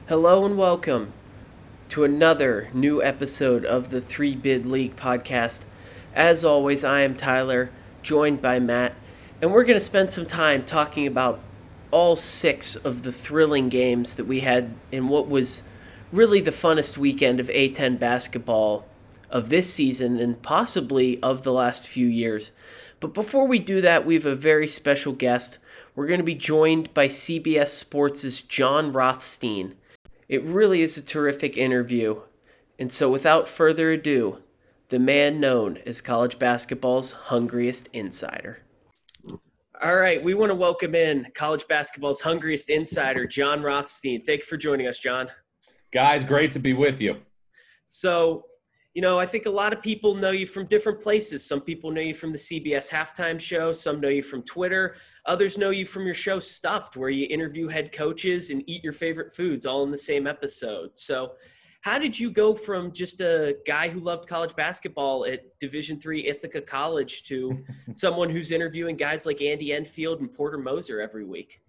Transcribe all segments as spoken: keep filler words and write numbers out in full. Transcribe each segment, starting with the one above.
Hello and welcome to another new episode of the Three Bid League podcast. As always, I am Tyler, joined by Matt, and we're going to spend some time talking about all six of the thrilling games that we had in what was really the funnest weekend of A ten basketball of this season and possibly of the last few years. But before we do that, we have a very special guest. We're going to be joined by C B S Sports' Jon Rothstein. It really is a terrific interview. And so without further ado, the man known as college basketball's hungriest insider. All right, we want to welcome in college basketball's hungriest insider, Jon Rothstein. Thank you for joining us, Jon. Guys, great to be with you. So, you know, I think a lot of people know you from different places. Some people know you from the C B S halftime show. Some know you from Twitter. Others know you from your show Stuffed, where you interview head coaches and eat your favorite foods all in the same episode. So how did you go from just a guy who loved college basketball at Division three Ithaca College to someone who's interviewing guys like Andy Enfield and Porter Moser every week?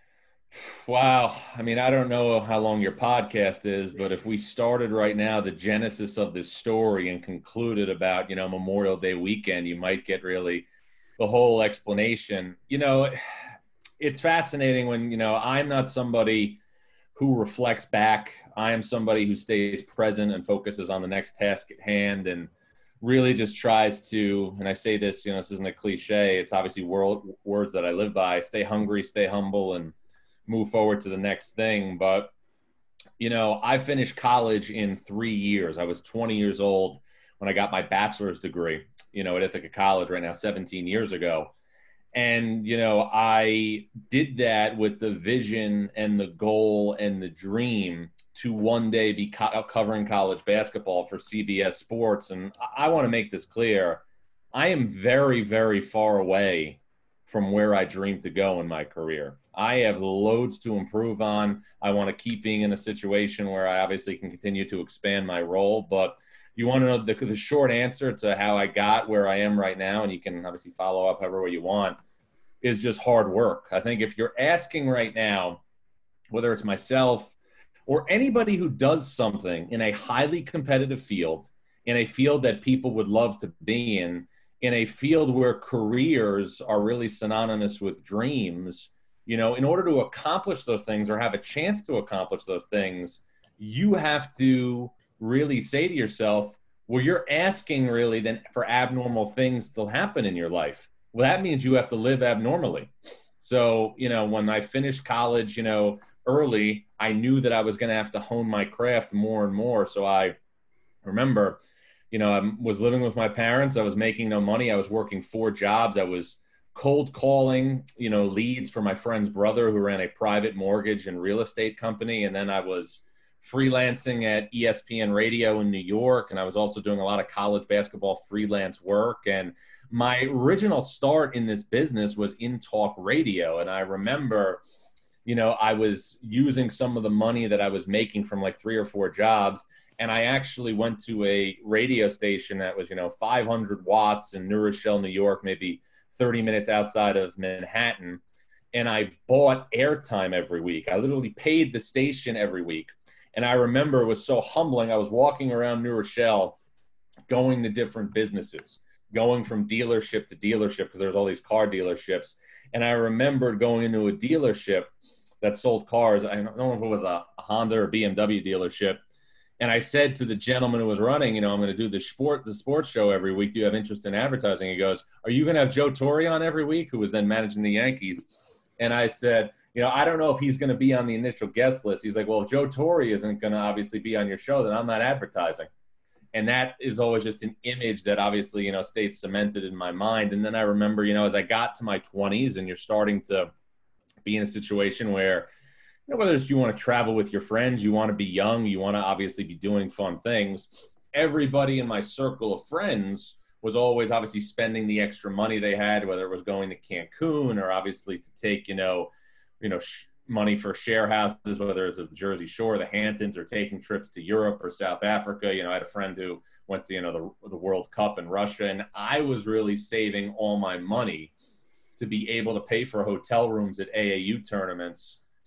Wow. I mean, I don't know how long your podcast is, but if we started right now, the genesis of this story and concluded about, you know, Memorial Day weekend, you might get really the whole explanation. You know, it's fascinating when, you know, I'm not somebody who reflects back. I am somebody who stays present and focuses on the next task at hand and really just tries to, and I say this, you know, this isn't a cliche. It's obviously world, words that I live by. Stay hungry, stay humble, and move forward to the next thing. But, you know, I finished college in three years. I was twenty years old when I got my bachelor's degree, you know, at Ithaca College right now, seventeen years ago. And, you know, I did that with the vision and the goal and the dream to one day be co- covering college basketball for C B S Sports. And I, I want to make this clear. I am very, very far away from where I dreamed to go in my career. I have loads to improve on. I want to keep being in a situation where I obviously can continue to expand my role. But you want to know the, the short answer to how I got where I am right now, and you can obviously follow up however way you want, is just hard work. I think if you're asking right now, whether it's myself or anybody who does something in a highly competitive field, in a field that people would love to be in, in a field where careers are really synonymous with dreams, you know, in order to accomplish those things or have a chance to accomplish those things, you have to really say to yourself, well, you're asking really then for abnormal things to happen in your life. Well, that means you have to live abnormally. So, you know, when I finished college, you know, early, I knew that I was going to have to hone my craft more and more. So I remember, you know, I was living with my parents. I was making no money. I was working four jobs. I was cold calling, you know, leads for my friend's brother who ran a private mortgage and real estate company. And then I was freelancing at E S P N Radio in New York. And I was also doing a lot of college basketball freelance work. And my original start in this business was in talk radio. And I remember, you know, I was using some of the money that I was making from like three or four jobs. And I actually went to a radio station that was, you know, five hundred watts in New Rochelle, New York, maybe thirty minutes outside of Manhattan. And I bought airtime every week. I literally paid the station every week. And I remember it was so humbling. I was walking around New Rochelle, going to different businesses, going from dealership to dealership because there's all these car dealerships. And I remembered going into a dealership that sold cars. I don't know if it was a Honda or B M W dealership. And I said to the gentleman who was running, you know, I'm going to do the sport, the sports show every week. Do you have interest in advertising? He goes, are you going to have Joe Torre on every week, who was then managing the Yankees? And I said, you know, I don't know if he's going to be on the initial guest list. He's like, well, if Joe Torre isn't going to obviously be on your show, then I'm not advertising. And that is always just an image that obviously, you know, stayed cemented in my mind. And then I remember, you know, as I got to my twenties and you're starting to be in a situation where, you know, whether it's you want to travel with your friends, you want to be young, you want to obviously be doing fun things. Everybody in my circle of friends was always obviously spending the extra money they had, whether it was going to Cancun or obviously to take, you know, you know, sh- money for share houses, whether it's the Jersey Shore, the Hamptons, or taking trips to Europe or South Africa. You know, I had a friend who went to, you know, the, the World Cup in Russia, and I was really saving all my money to be able to pay for hotel rooms at A A U tournaments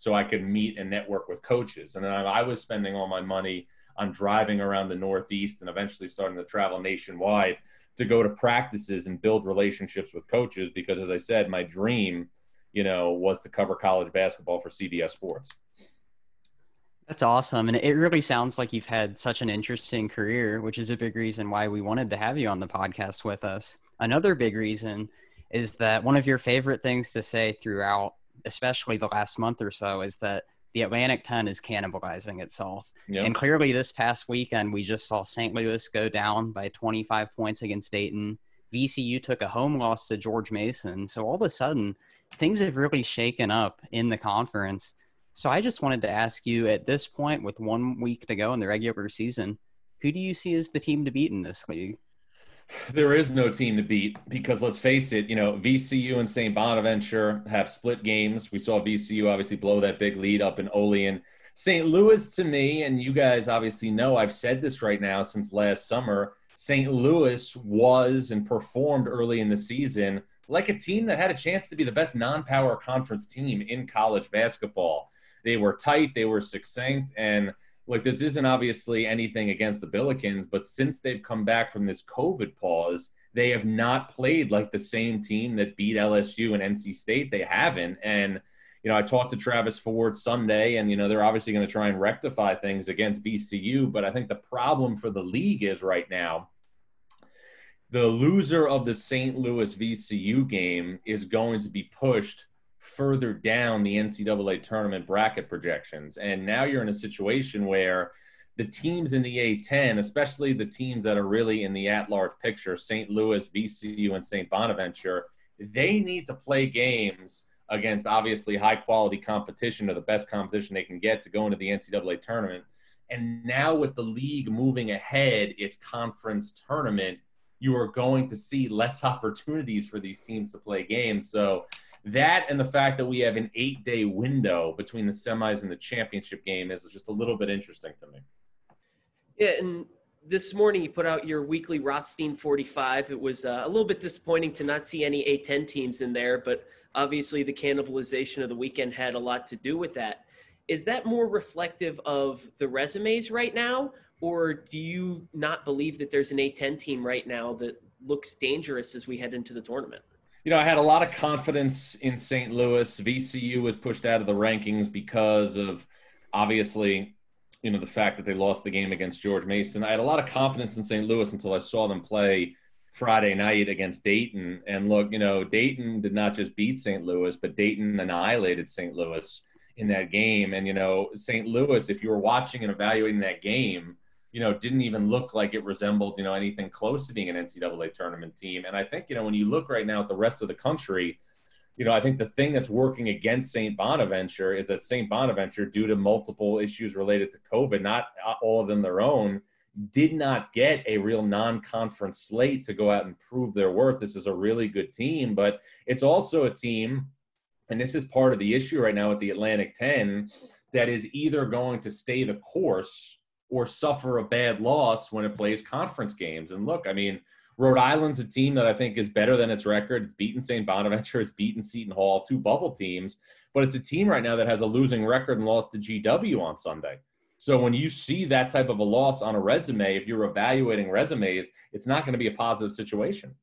so I could meet and network with coaches. And then I, I was spending all my money on driving around the Northeast and eventually starting to travel nationwide to go to practices and build relationships with coaches. Because as I said, my dream, you know, was to cover college basketball for C B S Sports. That's awesome. And it really sounds like you've had such an interesting career, which is a big reason why we wanted to have you on the podcast with us. Another big reason is that one of your favorite things to say throughout, especially the last month or so, is that the Atlantic ten is cannibalizing itself. Yep. And clearly this past weekend, we just saw Saint Louis go down by twenty-five points against Dayton. V C U took a home loss to George Mason. So all of a sudden, things have really shaken up in the conference. So I just wanted to ask you, at this point, with one week to go in the regular season, who do you see as the team to beat in this league? There is no team to beat because, let's face it, you know, V C U and Saint Bonaventure have split games. We saw V C U obviously blow that big lead up in Olean. Saint Louis, to me, and you guys obviously know, I've said this right now since last summer, Saint Louis was and performed early in the season like a team that had a chance to be the best non-power conference team in college basketball. They were tight, they were succinct, and like, this isn't obviously anything against the Billikens, but since they've come back from this COVID pause, they have not played like the same team that beat L S U and N C State. They haven't. And, you know, I talked to Travis Ford Sunday, and, you know, they're obviously going to try and rectify things against V C U. But I think the problem for the league is right now, the loser of the Saint Louis V C U game is going to be pushed further down the N C double A tournament bracket projections. And now you're in a situation where the teams in the A ten, especially the teams that are really in the at-large picture, Saint Louis, V C U, and Saint Bonaventure, they need to play games against obviously high-quality competition, or the best competition they can get to go into the N C double A tournament. And now with the league moving ahead its conference tournament, you are going to see less opportunities for these teams to play games. So that, and the fact that we have an eight-day window between the semis and the championship game, is just a little bit interesting to me. Yeah, and this morning you put out your weekly Rothstein forty-five. It was uh, a little bit disappointing to not see any A ten teams in there, but obviously the cannibalization of the weekend had a lot to do with that. Is that more reflective of the resumes right now, or do you not believe that there's an A ten team right now that looks dangerous as we head into the tournament? You know, I had a lot of confidence in Saint Louis. V C U was pushed out of the rankings because of, obviously, you know, the fact that they lost the game against George Mason. I had a lot of confidence in Saint Louis until I saw them play Friday night against Dayton. And look, you know, Dayton did not just beat Saint Louis, but Dayton annihilated Saint Louis in that game. And, you know, Saint Louis, if you were watching and evaluating that game, you know, didn't even look like it resembled, you know, anything close to being an N C double A tournament team. And I think, you know, when you look right now at the rest of the country, you know, I think the thing that's working against Saint Bonaventure is that Saint Bonaventure, due to multiple issues related to COVID, not all of them their own, did not get a real non-conference slate to go out and prove their worth. This is a really good team, but it's also a team, and this is part of the issue right now with the Atlantic ten, that is either going to stay the course or suffer a bad loss when it plays conference games. And look, I mean, Rhode Island's a team that I think is better than its record. It's beaten Saint Bonaventure. It's beaten Seton Hall, two bubble teams. But it's a team right now that has a losing record and lost to G W on Sunday. So when you see that type of a loss on a resume, if you're evaluating resumes, it's not going to be a positive situation.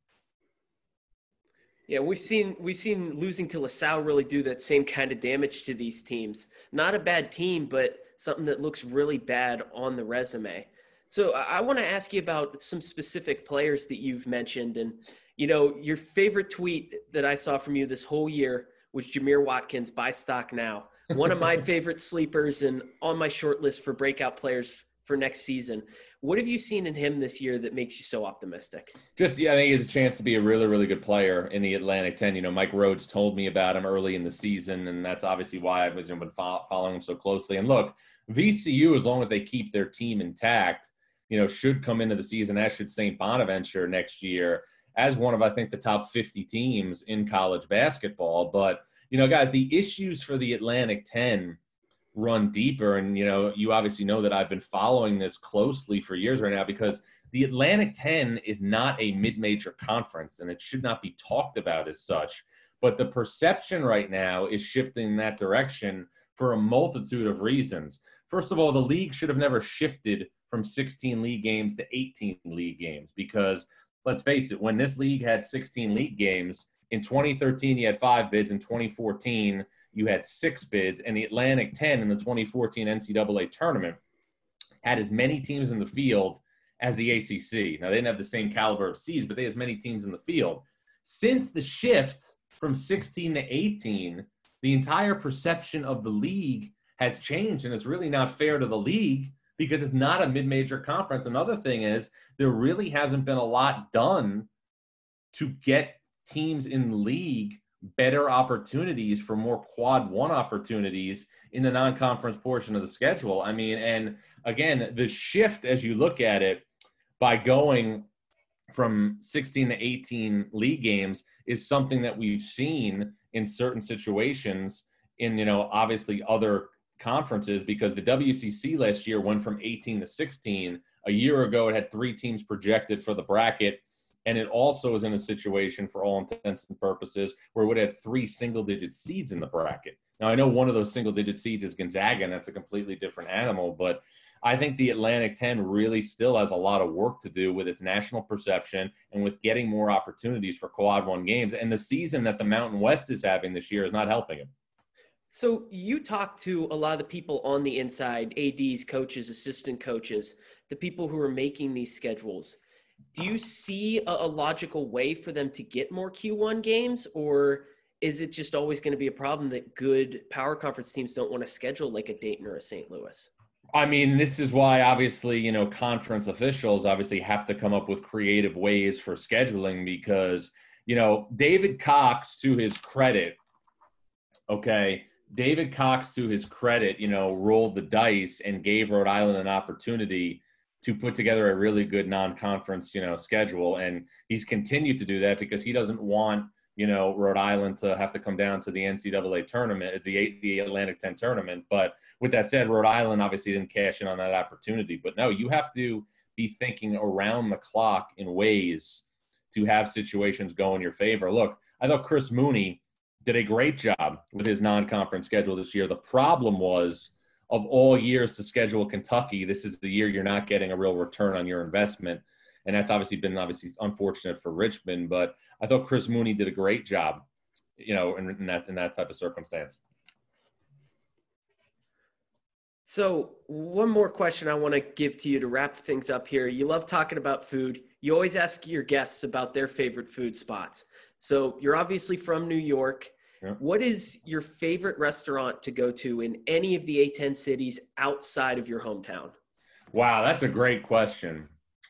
Yeah, we've seen we've seen losing to LaSalle really do that same kind of damage to these teams. Not a bad team, but something that looks really bad on the resume. So I want to ask you about some specific players that you've mentioned. And, you know, your favorite tweet that I saw from you this whole year was Jameer Watkins, buy stock now. One of my favorite sleepers and on my short list for breakout players for next season. What have you seen in him this year that makes you so optimistic? Just, yeah, I think he has a chance to be a really, really good player in the Atlantic ten. You know, Mike Rhodes told me about him early in the season, and that's obviously why I've been following him so closely. And look, V C U, as long as they keep their team intact, you know, should come into the season, as should Saint Bonaventure next year, as one of, I think, the top fifty teams in college basketball. But, you know, guys, the issues for the Atlantic ten run deeper. And, you know, you obviously know that I've been following this closely for years right now, because the Atlantic ten is not a mid-major conference, and it should not be talked about as such. But the perception right now is shifting in that direction for a multitude of reasons. First of all, the league should have never shifted from sixteen league games to eighteen league games because, let's face it, when this league had sixteen league games, in twenty thirteen you had five bids, in twenty fourteen you had six bids, and the Atlantic ten in the twenty fourteen N C double A tournament had as many teams in the field as the A C C. Now, they didn't have the same caliber of seeds, but they had as many teams in the field. Since the shift from sixteen to eighteen, the entire perception of the league has changed, and it's really not fair to the league because it's not a mid-major conference. Another thing is there really hasn't been a lot done to get teams in the league better opportunities for more quad one opportunities in the non-conference portion of the schedule. I mean, and again, the shift as you look at it by going from sixteen to eighteen league games is something that we've seen in certain situations in, you know, obviously other conferences, because the W C C last year went from eighteen to sixteen. A year ago, it had three teams projected for the bracket. And it also is in a situation, for all intents and purposes, where it would have three single-digit seeds in the bracket. Now, I know one of those single-digit seeds is Gonzaga, and that's a completely different animal. But I think the Atlantic ten really still has a lot of work to do with its national perception and with getting more opportunities for quad one games. And the season that the Mountain West is having this year is not helping it. So you talk to a lot of the people on the inside, A Ds, coaches, assistant coaches, the people who are making these schedules. Do you see a, a logical way for them to get more Q one games, or is it just always going to be a problem that good power conference teams don't want to schedule like a Dayton or a Saint Louis? I mean, this is why obviously, you know, conference officials obviously have to come up with creative ways for scheduling because, you know, David Cox, to his credit, okay, David Cox, to his credit, you know, rolled the dice and gave Rhode Island an opportunity to put together a really good non-conference, you know, schedule. And he's continued to do that because he doesn't want, you know, Rhode Island to have to come down to the N C double A tournament, the, the Atlantic ten tournament. But with that said, Rhode Island obviously didn't cash in on that opportunity. But no, you have to be thinking around the clock in ways to have situations go in your favor. Look, I thought Chris Mooney did a great job with his non-conference schedule this year. The problem was, of all years to schedule Kentucky, this is the year you're not getting a real return on your investment. And that's obviously been obviously unfortunate for Richmond, but I thought Chris Mooney did a great job, you know, in, in that in that type of circumstance. So one more question I want to give to you to wrap things up here. You love talking about food. You always ask your guests about their favorite food spots. So you're obviously from New York. Yeah. What is your favorite restaurant to go to in any of the A ten cities outside of your hometown? Wow, that's a great question.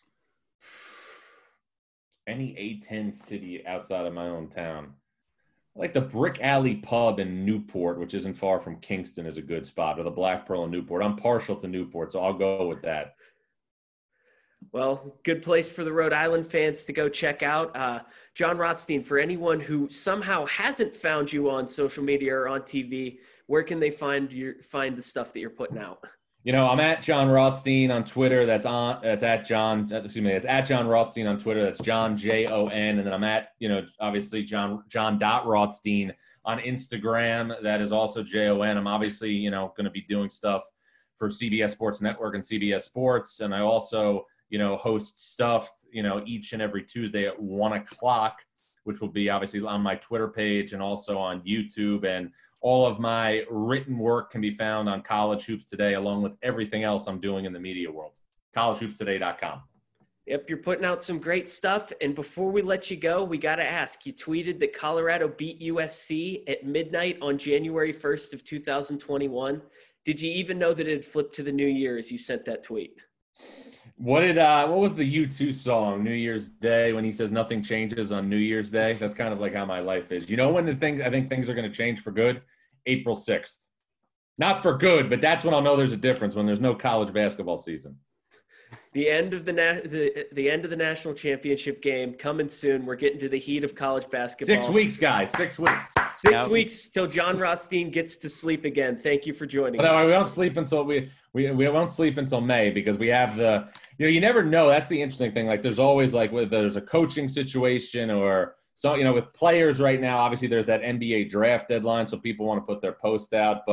Any A ten city outside of my hometown. I like the Brick Alley Pub in Newport, which isn't far from Kingston, is a good spot, or the Black Pearl in Newport. I'm partial to Newport, so I'll go with that. Well, good place for the Rhode Island fans to go check out. Uh, Jon Rothstein, for anyone who somehow hasn't found you on social media or on T V, where can they find your find the stuff that you're putting out? You know, I'm at Jon Rothstein on Twitter. That's on. That's at John. Excuse me. It's at Jon Rothstein on Twitter. That's John J O N. And then I'm at, you know, obviously John John dot Rothstein on Instagram. That is also J O N. I'm obviously, you know, going to be doing stuff for C B S Sports Network and C B S Sports, and I also, you know, host stuff, you know, each and every Tuesday at one o'clock, which will be obviously on my Twitter page and also on YouTube. And all of my written work can be found on College Hoops Today, along with everything else I'm doing in the media world. college hoops today dot com. Yep, you're putting out some great stuff. And before we let you go, we got to ask, you tweeted that Colorado beat U S C at midnight on January first of two thousand twenty-one. Did you even know that it had flipped to the new year as you sent that tweet? What did uh what was the U two song, New Year's Day, when he says nothing changes on New Year's Day? That's kind of like how my life is. You know when the thing I think things are going to change for good? April sixth. Not for good, but that's when I'll know there's a difference, when there's no college basketball season. The end of the na- the the end of the national championship game coming soon. We're getting to the heat of college basketball. Six weeks, guys. Six weeks. Six Yep. weeks till Jon Rothstein gets to sleep again. Thank you for joining But us. no, we don't sleep until we, we we won't sleep until May, because we have the, you know, you never know. That's the interesting thing. Like there's always like whether there's a coaching situation or so, you know, with players right now, obviously there's that N B A draft deadline, so people want to put their post out. But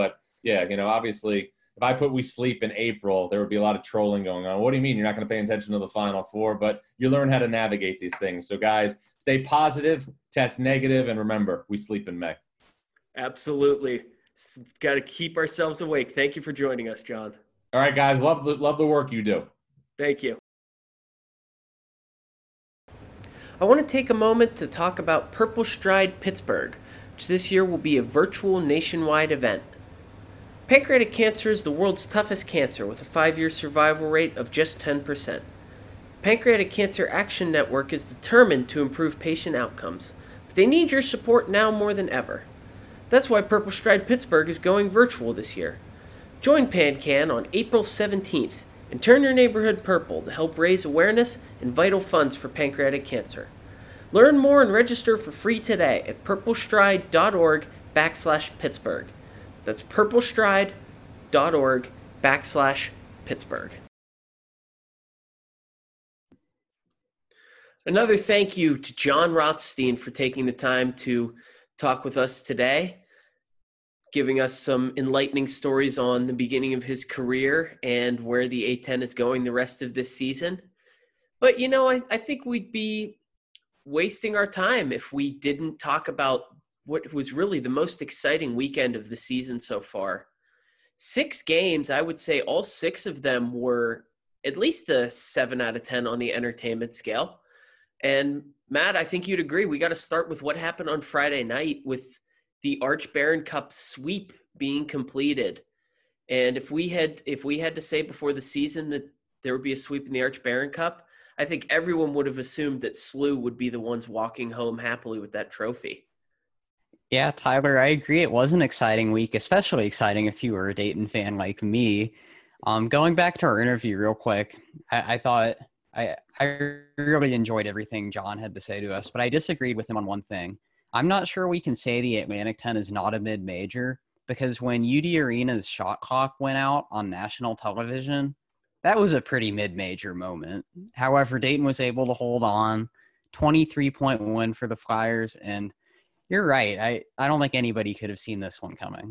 yeah, you know, obviously, if I put we sleep in April, there would be a lot of trolling going on. What do you mean you're not going to pay attention to the Final Four? But you learn how to navigate these things. So, guys, stay positive, test negative, and remember, we sleep in May. Absolutely. Got to keep ourselves awake. Thank you for joining us, John. All right, guys, love the, love the work you do. Thank you. I want to take a moment to talk about Purple Stride Pittsburgh, which this year will be a virtual nationwide event. Pancreatic cancer is the world's toughest cancer with a five-year survival rate of just ten percent. The Pancreatic Cancer Action Network is determined to improve patient outcomes, but they need your support now more than ever. That's why Purple Stride Pittsburgh is going virtual this year. Join PanCan on April seventeenth and turn your neighborhood purple to help raise awareness and vital funds for pancreatic cancer. Learn more and register for free today at purplestride.org backslash Pittsburgh. That's purplestride.org backslash Pittsburgh. Another thank you to John Rothstein for taking the time to talk with us today, giving us some enlightening stories on the beginning of his career and where the A ten is going the rest of this season. But, you know, I, I think we'd be wasting our time if we didn't talk about what was really the most exciting weekend of the season so far. Six games, I would say all six of them were at least a seven out of ten on the entertainment scale. And Matt, I think you'd agree. We got to start with what happened on Friday night with the Arch Baron Cup sweep being completed. And if we had if we had to say before the season that there would be a sweep in the Arch Baron Cup, I think everyone would have assumed that S L U would be the ones walking home happily with that trophy. Yeah, Tyler, I agree. It was an exciting week, especially exciting if you were a Dayton fan like me. Um, going back to our interview real quick, I, I thought I, I really enjoyed everything John had to say to us, but I disagreed with him on one thing. I'm not sure we can say the Atlantic ten is not a mid-major because when U D Arena's shot clock went out on national television, that was a pretty mid-major moment. However, Dayton was able to hold on, twenty-three point win for the Flyers, and you're right. I, I don't think anybody could have seen this one coming.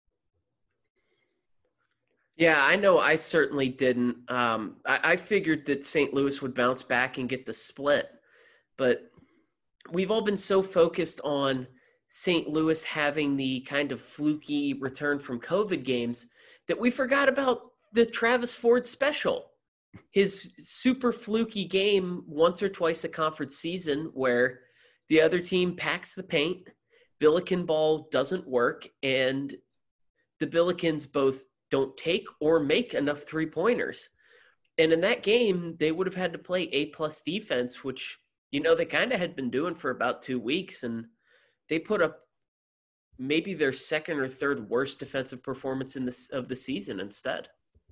Yeah, I know I certainly didn't. Um, I, I figured that Saint Louis would bounce back and get the split, but we've all been so focused on Saint Louis having the kind of fluky return from COVID games that we forgot about the Travis Ford special. His super fluky game once or twice a conference season where the other team packs the paint, Billiken ball doesn't work, and the Billikens both don't take or make enough three-pointers. And in that game, they would have had to play A-plus defense, which, you know, they kind of had been doing for about two weeks, and they put up maybe their second or third worst defensive performance in this of the season instead.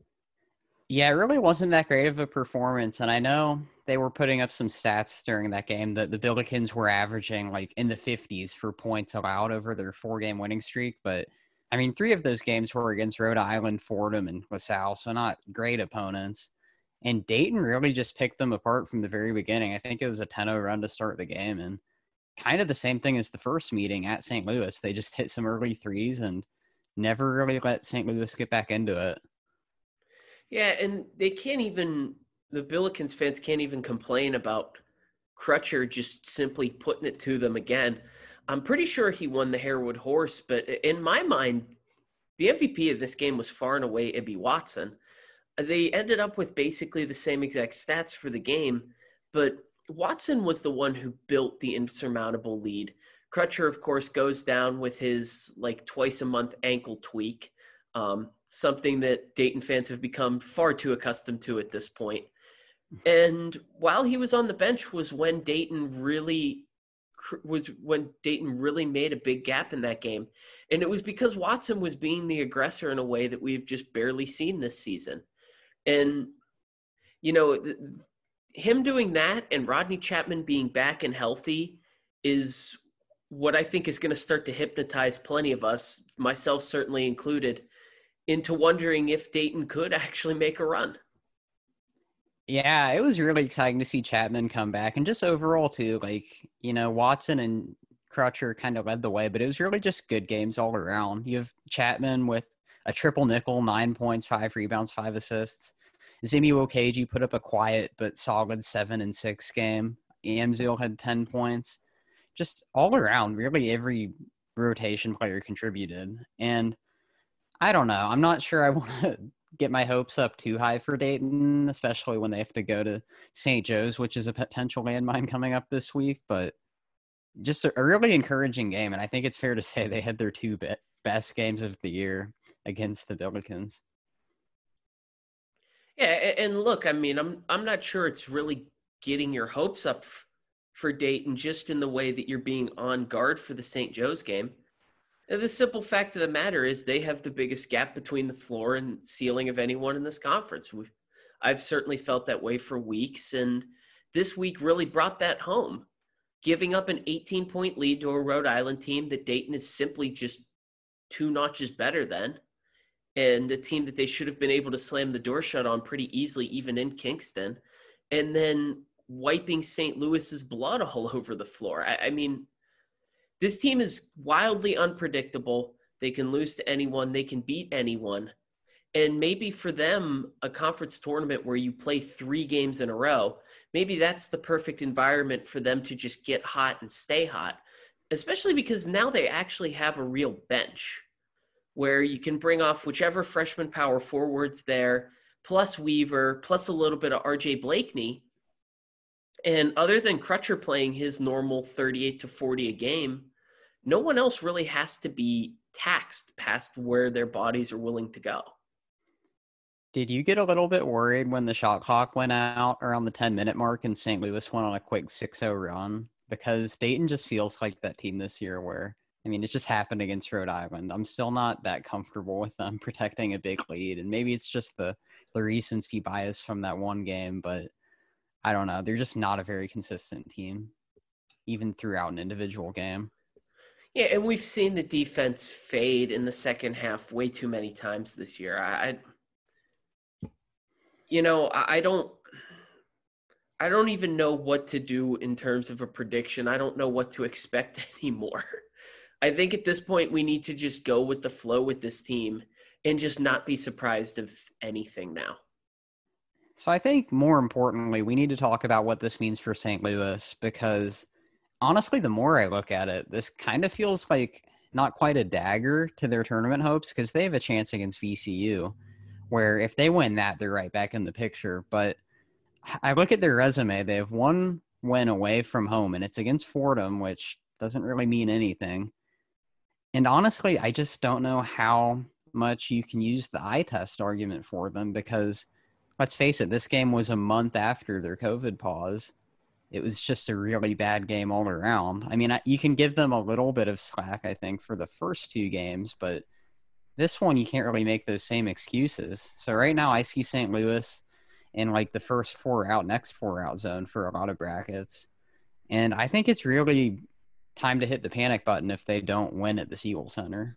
Yeah, it really wasn't that great of a performance, and I know they were putting up some stats during that game that the Billikens were averaging like in the fifties for points allowed over their four-game winning streak, but I mean, three of those games were against Rhode Island, Fordham, and LaSalle, so not great opponents. And Dayton really just picked them apart from the very beginning. I think it was a ten oh run to start the game, and kind of the same thing as the first meeting at Saint Louis. They just hit some early threes and never really let Saint Louis get back into it. Yeah, and they can't even – the Billikens fans can't even complain about Crutcher just simply putting it to them again. I'm pretty sure he won the Harewood Horse, but in my mind, the M V P of this game was far and away Ibi Watson. They ended up with basically the same exact stats for the game, but Watson was the one who built the insurmountable lead. Crutcher, of course, goes down with his like twice a month ankle tweak, um, something that Dayton fans have become far too accustomed to at this point. And while he was on the bench was when Dayton really was when Dayton really made a big gap in that game. And it was because Watson was being the aggressor in a way that we've just barely seen this season. And, you know, th- him doing that and Rodney Chapman being back and healthy is what I think is going to start to hypnotize plenty of us, myself certainly included, into wondering if Dayton could actually make a run. Yeah, it was really exciting to see Chapman come back, and just overall too, like, you know, Watson and Crutcher kind of led the way, but it was really just good games all around. You have Chapman with a triple nickel, nine points, five rebounds, five assists. Zimi Wokeji put up a quiet but solid seven and six game. Amzil had ten points. Just all around, really every rotation player contributed. And I don't know. I'm not sure I want to get my hopes up too high for Dayton, especially when they have to go to Saint Joe's, which is a potential landmine coming up this week. But just a, a really encouraging game. And I think it's fair to say they had their two be- best games of the year against the Billikens. Yeah, and look, I mean, I'm I'm not sure it's really getting your hopes up for Dayton just in the way that you're being on guard for the Saint Joe's game. And the simple fact of the matter is they have the biggest gap between the floor and ceiling of anyone in this conference. We've, I've certainly felt that way for weeks, and this week really brought that home, giving up an eighteen-point lead to a Rhode Island team that Dayton is simply just two notches better than, and a team that they should have been able to slam the door shut on pretty easily, even in Kingston, and then wiping Saint Louis's blood all over the floor. I, I mean, this team is wildly unpredictable. They can lose to anyone. They can beat anyone. And maybe for them, a conference tournament where you play three games in a row, maybe that's the perfect environment for them to just get hot and stay hot, especially because now they actually have a real bench where you can bring off whichever freshman power forwards there, plus Weaver, plus a little bit of R J Blakeney. And other than Crutcher playing his normal thirty-eight to forty a game, no one else really has to be taxed past where their bodies are willing to go. Did you get a little bit worried when the shot clock went out around the ten-minute mark and Saint Louis went on a quick six oh run? Because Dayton just feels like that team this year where, I mean, it just happened against Rhode Island. I'm still not that comfortable with them protecting a big lead. And maybe it's just the, the recency bias from that one game, but I don't know. They're just not a very consistent team, even throughout an individual game. Yeah, and we've seen the defense fade in the second half way too many times this year. I, you know, I don't, I don't even know what to do in terms of a prediction. I don't know what to expect anymore. I think at this point we need to just go with the flow with this team and just not be surprised of anything now. So I think more importantly, we need to talk about what this means for Saint Louis, because honestly, the more I look at it, this kind of feels like not quite a dagger to their tournament hopes, because they have a chance against V C U, where if they win that, they're right back in the picture. But I look at their resume. They have one win away from home, and it's against Fordham, which doesn't really mean anything. And honestly, I just don't know how much you can use the eye test argument for them, because let's face it, this game was a month after their COVID pause. It was just a really bad game all around. I mean, you can give them a little bit of slack, I think, for the first two games, but this one, you can't really make those same excuses. So right now, I see Saint Louis in like the first four out, next four out zone for a lot of brackets. And I think it's really time to hit the panic button if they don't win at the Siegel Center.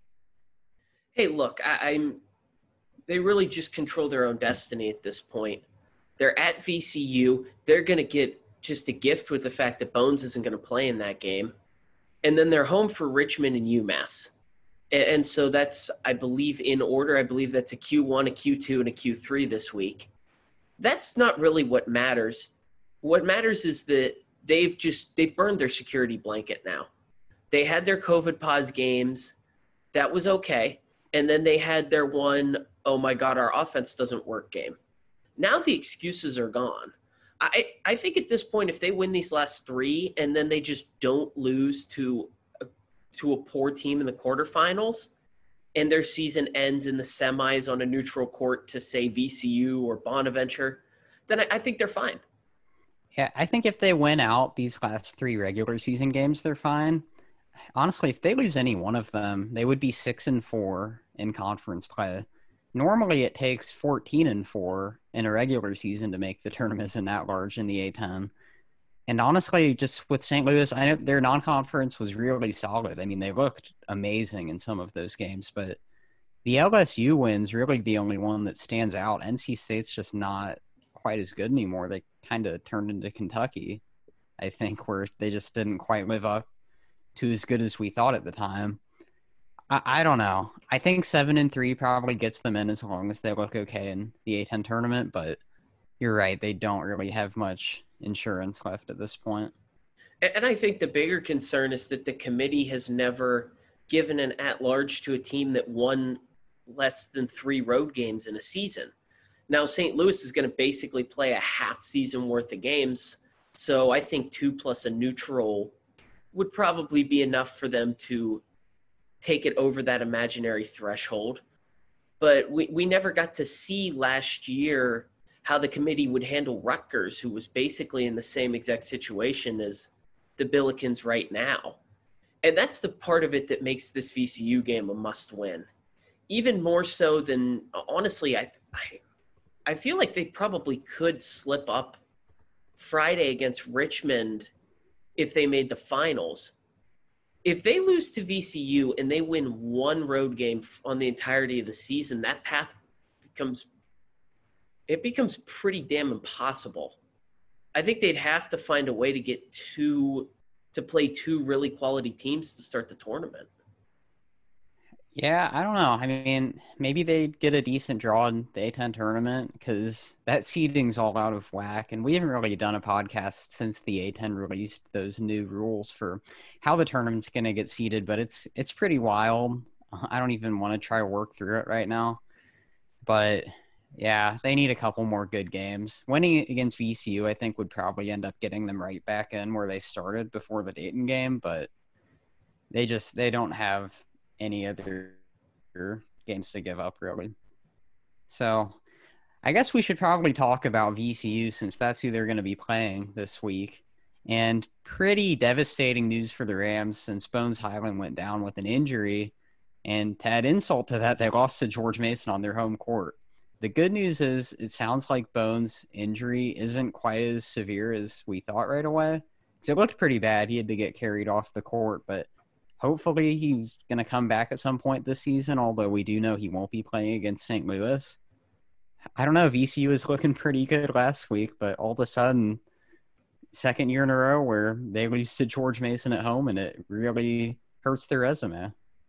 Hey, look, I, I'm. They really just control their own destiny at this point. They're at V C U. They're going to get just a gift with the fact that Bones isn't going to play in that game. And then they're home for Richmond and UMass. And, and so that's, I believe, in order. I believe that's a Q one, a Q two, and a Q three this week. That's not really what matters. What matters is that they've just, they've burned their security blanket now. They had their COVID pause games. That was okay. And then they had their one, oh my God, our offense doesn't work game. Now the excuses are gone. I, I think at this point, if they win these last three and then they just don't lose to a, to a poor team in the quarterfinals and their season ends in the semis on a neutral court to, say, V C U or Bonaventure, then I, I think they're fine. Yeah, I think if they win out these last three regular season games, they're fine. Honestly, if they lose any one of them, they would be six and four in conference play. Normally, it takes fourteen and four in a regular season to make the tournaments in that large in the A ten. And honestly, just with Saint Louis, I know their non-conference was really solid. I mean, they looked amazing in some of those games, but the L S U win's really the only one that stands out. N C State's just not quite as good anymore. They kind of turned into Kentucky, I think, where they just didn't quite live up to as good as we thought at the time. I, I don't know. I think seven and three probably gets them in as long as they look okay in the A ten tournament. But you're right; they don't really have much insurance left at this point. And I think the bigger concern is that the committee has never given an at-large to a team that won less than three road games in a season. Now, Saint Louis is going to basically play a half season worth of games. So I think two plus a neutral would probably be enough for them to take it over that imaginary threshold. But we, we never got to see last year how the committee would handle Rutgers, who was basically in the same exact situation as the Billikens right now. And that's the part of it that makes this V C U game a must win. Even more so than, honestly, I, I, I feel like they probably could slip up Friday against Richmond if they made the finals. If they lose to V C U and they win one road game on the entirety of the season, that path becomes, it becomes pretty damn impossible. I think they'd have to find a way to get two, to play two really quality teams to start the tournament. Yeah, I don't know. I mean, maybe they'd get a decent draw in the A ten tournament because that seeding's all out of whack. And we haven't really done a podcast since the A ten released those new rules for how the tournament's going to get seeded, but it's it's pretty wild. I don't even want to try to work through it right now. But yeah, they need a couple more good games. Winning against V C U, I think, would probably end up getting them right back in where they started before the Dayton game, but they just they don't have any other games to give up, really. So I guess we should probably talk about V C U since that's who they're going to be playing this week. And pretty devastating news for the Rams since Bones Hyland went down with an injury. And to add insult to that, they lost to George Mason on their home court. The good news is it sounds like Bones' injury isn't quite as severe as we thought right away. Because it looked pretty bad. He had to get carried off the court, but hopefully he's going to come back at some point this season, although we do know he won't be playing against Saint Louis. I don't know. V C U was looking pretty good last week, but all of a sudden, second year in a row where they lose to George Mason at home, and it really hurts their resume.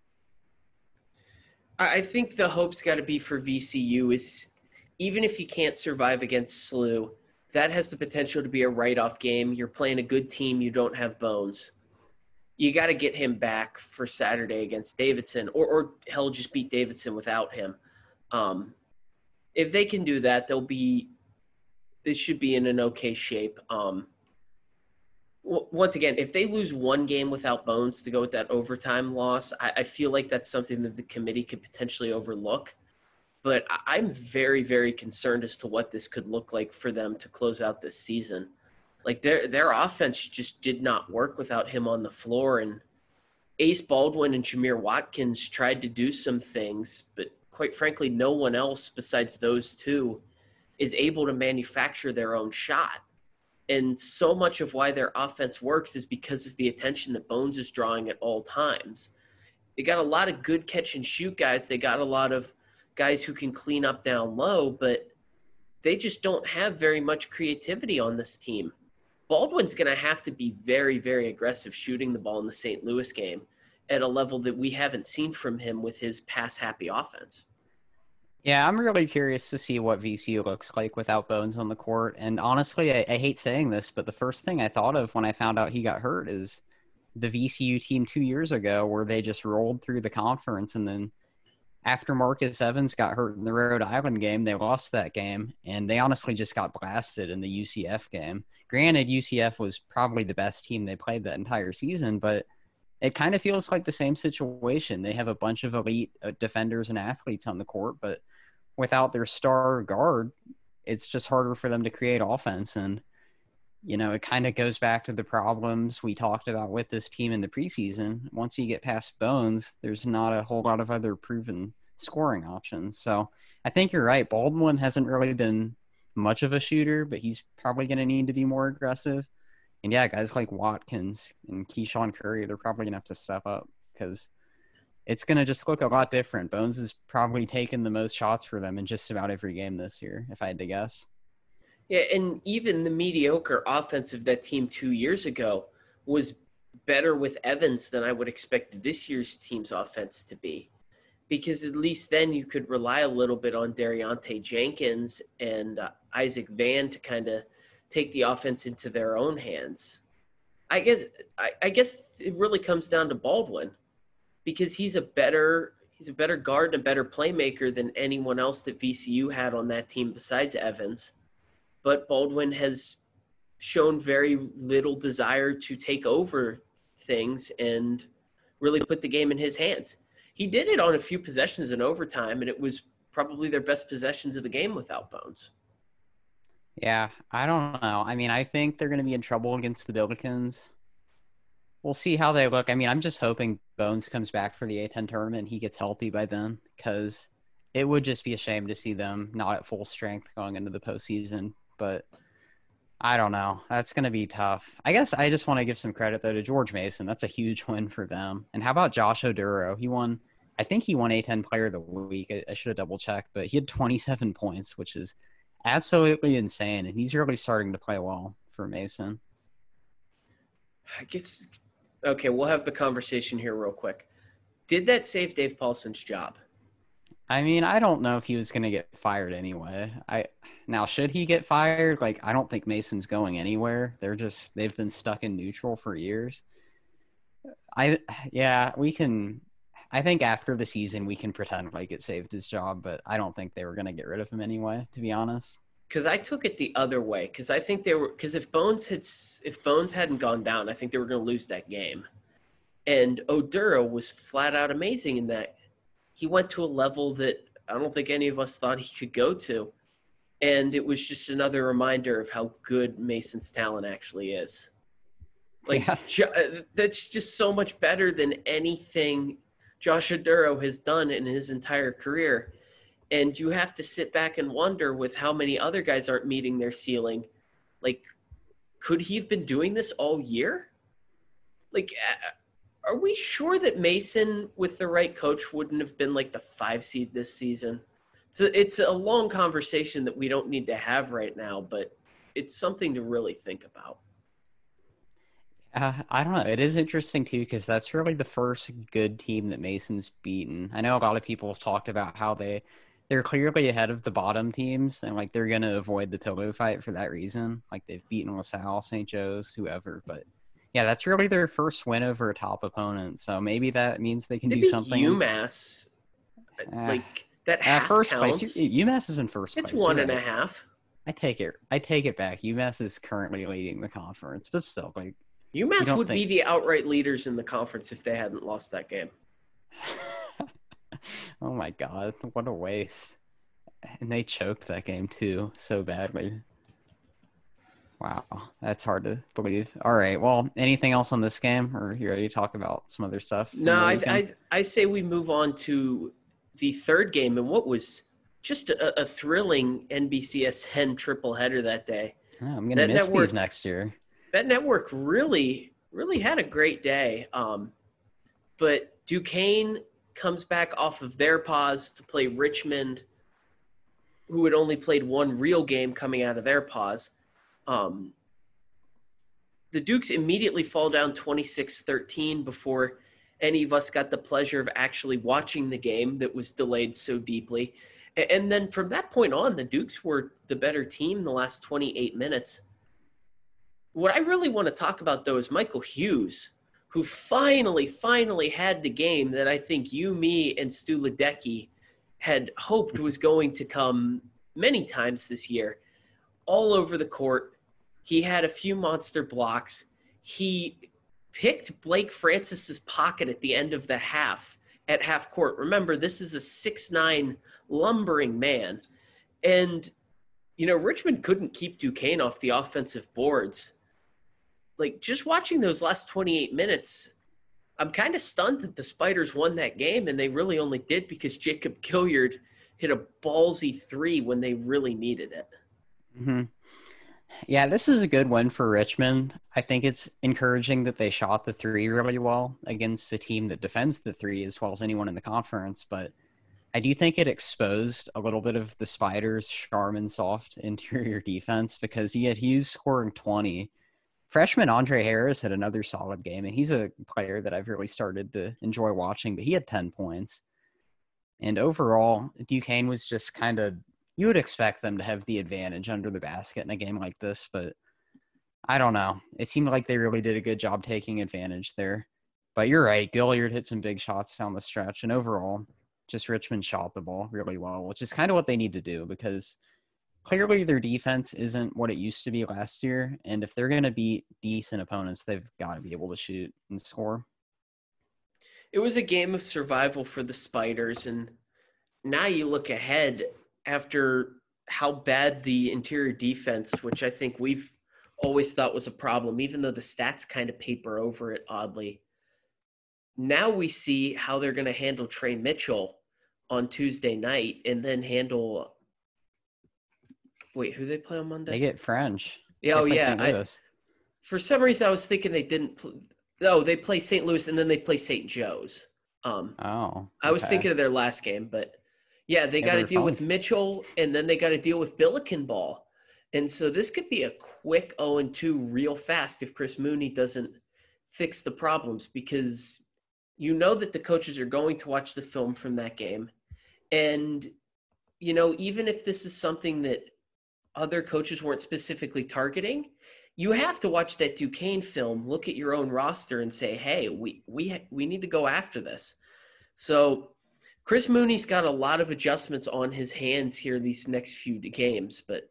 I think the hope's got to be for V C U is even if you can't survive against S L U, that has the potential to be a write-off game. You're playing a good team. You don't have Bones. You got to get him back for Saturday against Davidson, or, or hell, just beat Davidson without him. Um, if they can do that, they'll be they should be in an okay shape. Um, w- once again, if they lose one game without Bones to go with that overtime loss, I, I feel like that's something that the committee could potentially overlook. But I, I'm very, very concerned as to what this could look like for them to close out this season. Like their their offense just did not work without him on the floor, and Ace Baldwin and Jameer Watkins tried to do some things, but quite frankly, no one else besides those two is able to manufacture their own shot. And so much of why their offense works is because of the attention that Bones is drawing at all times. They got a lot of good catch and shoot guys. They got a lot of guys who can clean up down low, but they just don't have very much creativity on this team. Baldwin's going to have to be very, very aggressive shooting the ball in the Saint Louis game at a level that we haven't seen from him with his pass-happy offense. Yeah, I'm really curious to see what V C U looks like without Bones on the court. And honestly, I, I hate saying this, but the first thing I thought of when I found out he got hurt is the V C U team two years ago where they just rolled through the conference, and then after Marcus Evans got hurt in the Rhode Island game, they lost that game, and they honestly just got blasted in the U C F game. Granted, U C F was probably the best team they played that entire season, but it kind of feels like the same situation. They have a bunch of elite defenders and athletes on the court, but without their star guard, it's just harder for them to create offense. And, you know, it kind of goes back to the problems we talked about with this team in the preseason. Once you get past Bones, there's not a whole lot of other proven scoring options. So I think you're right. Baldwin hasn't really been much of a shooter, but he's probably going to need to be more aggressive. And yeah, guys like Watkins and Keyshawn Curry, they're probably going to have to step up because it's going to just look a lot different. Bones has probably taken the most shots for them in just about every game this year, if I had to guess. Yeah, and even the mediocre offense of that team two years ago was better with Evans than I would expect this year's team's offense to be. Because at least then you could rely a little bit on De'Ante Jenkins and uh, Isaac Van to kind of take the offense into their own hands. I guess I, I guess it really comes down to Baldwin, because he's a better he's a better guard and a better playmaker than anyone else that V C U had on that team besides Evans. But Baldwin has shown very little desire to take over things and really put the game in his hands. He did it on a few possessions in overtime, and it was probably their best possessions of the game without Bones. Yeah, I don't know. I mean, I think they're going to be in trouble against the Billikens. We'll see how they look. I mean, I'm just hoping Bones comes back for the A ten tournament and he gets healthy by then, because it would just be a shame to see them not at full strength going into the postseason. But I don't know. That's going to be tough. I guess I just want to give some credit, though, to George Mason. That's a huge win for them. And how about Josh Oduro? He won, I think he won A ten Player of the Week. I, I should have double-checked, but he had twenty-seven points, which is absolutely insane. And he's really starting to play well for Mason. I guess, okay, we'll have the conversation here real quick. Did that save Dave Paulson's job? I mean, I don't know if he was going to get fired anyway. I now, should he get fired? Like, I don't think Mason's going anywhere. They're just, they've been stuck in neutral for years. I, yeah, we can, I think after the season, we can pretend like it saved his job, but I don't think they were going to get rid of him anyway, to be honest. Because I took it the other way. Because I think they were, because if Bones had, if Bones hadn't gone down, I think they were going to lose that game. And Oduro was flat out amazing in that. He went to a level that I don't think any of us thought he could go to. And it was just another reminder of how good Mason's talent actually is. Like, yeah. That's just so much better than anything Josh Oduro has done in his entire career. And you have to sit back and wonder, with how many other guys aren't meeting their ceiling, like, could he have been doing this all year? Like, are we sure that Mason, with the right coach, wouldn't have been like the five seed this season? It's a, it's a long conversation that we don't need to have right now, but it's something to really think about. Uh, I don't know. It is interesting, too, because that's really the first good team that Mason's beaten. I know a lot of people have talked about how they, they're clearly ahead of the bottom teams, and like they're going to avoid the pillow fight for that reason. Like, they've beaten LaSalle, Saint Joe's, whoever, but yeah, that's really their first win over a top opponent. So maybe that means they can they do beat something. UMass, uh, like that half uh, first counts. place. UMass is in first it's place. It's one You're and right. a half. I take it. I take it back. UMass is currently leading the conference, but still, like UMass would think... be the outright leaders in the conference if they hadn't lost that game. Oh my God, what a waste! And they choked that game too, so badly. Wow, that's hard to believe. All right, well, anything else on this game, or you ready to talk about some other stuff? No, I, I I say we move on to the third game, and what was just a, a thrilling N B C S N triple header that day. Oh, I'm gonna that miss network, these next year. That network really, really had a great day. Um, but Duquesne comes back off of their pause to play Richmond, who had only played one real game coming out of their pause. Um, the Dukes immediately fall down twenty-six thirteen before any of us got the pleasure of actually watching the game that was delayed so deeply. And then from that point on, the Dukes were the better team the last twenty-eight minutes. What I really want to talk about, though, is Michael Hughes, who finally, finally had the game that I think you, me, and Stu Ledecky had hoped was going to come many times this year. All over the court. He had a few monster blocks. He picked Blake Francis's pocket at the end of the half at half court. Remember, this is a six nine lumbering man. And, you know, Richmond couldn't keep Duquesne off the offensive boards. Like, just watching those last twenty-eight minutes, I'm kind of stunned that the Spiders won that game, and they really only did because Jacob Gilliard hit a ballsy three when they really needed it. Mm-hmm. Yeah, this is a good win for Richmond. I think it's encouraging that they shot the three really well against a team that defends the three as well as anyone in the conference. But I do think it exposed a little bit of the Spiders' charm and soft interior defense, because he had Hughes scoring twenty freshman Andre Harris had another solid game, and he's a player that I've really started to enjoy watching, but he had ten points. And overall, Duquesne was just kind of, you would expect them to have the advantage under the basket in a game like this, but I don't know. It seemed like they really did a good job taking advantage there. But you're right, Gilliard hit some big shots down the stretch, and overall, just Richmond shot the ball really well, which is kind of what they need to do because clearly their defense isn't what it used to be last year, and if they're going to beat decent opponents, they've got to be able to shoot and score. It was a game of survival for the Spiders, and now you look ahead after how bad the interior defense, which I think we've always thought was a problem, even though the stats kind of paper over it oddly. Now we see how they're going to handle Trey Mitchell on Tuesday night and then handle – wait, who they play on Monday? They get French. Yeah, oh, yeah. I, for some reason, I was thinking they didn't – oh, they play Saint Louis and then they play Saint Joe's. Um, oh, okay. I was thinking of their last game, but yeah, they got to deal with Mitchell and then they got to deal with Billiken Ball. And so this could be a quick oh and two real fast if Chris Mooney doesn't fix the problems because you know that the coaches are going to watch the film from that game. And, you know, even if this is something that other coaches weren't specifically targeting, you have to watch that Duquesne film, look at your own roster and say, hey, we we we need to go after this. So Chris Mooney's got a lot of adjustments on his hands here these next few games, but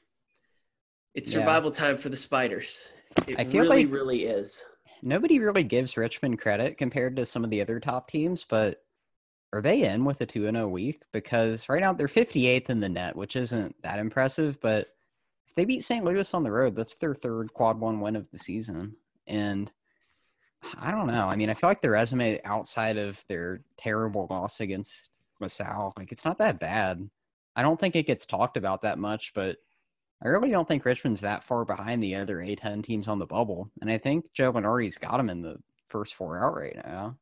it's survival yeah. time for the Spiders. It I feel really, like really is. Nobody really gives Richmond credit compared to some of the other top teams, but are they in with a two and oh week? Because right now they're fifty-eighth in the net, which isn't that impressive, but if they beat Saint Louis on the road, that's their third quad one win of the season. And I don't know. I mean, I feel like the resume outside of their terrible loss against LaSalle, like it's not that bad. I don't think it gets talked about that much, but I really don't think Richmond's that far behind the other A ten teams on the bubble. And I think Joe Lenardi's got them in the first four out right now.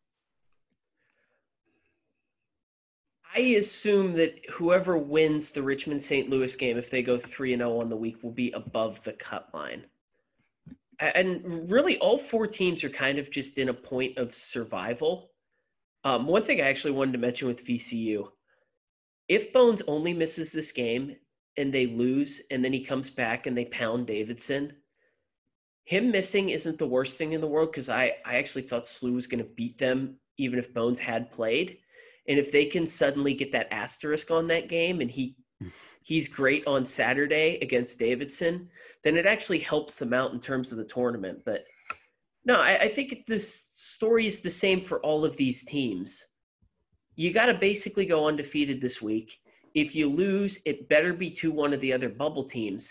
I assume that whoever wins the Richmond-Saint Louis game, if they go three and oh on the week, will be above the cut line. And really, all four teams are kind of just in a point of survival. Um, one thing I actually wanted to mention with V C U, if Bones only misses this game and they lose and then he comes back and they pound Davidson, him missing isn't the worst thing in the world because I, I actually thought S L U was going to beat them even if Bones had played. And if they can suddenly get that asterisk on that game and he he's great on Saturday against Davidson, then it actually helps them out in terms of the tournament. But no, I, I think this story is the same for all of these teams. You got to basically go undefeated this week. If you lose, it better be to one of the other bubble teams.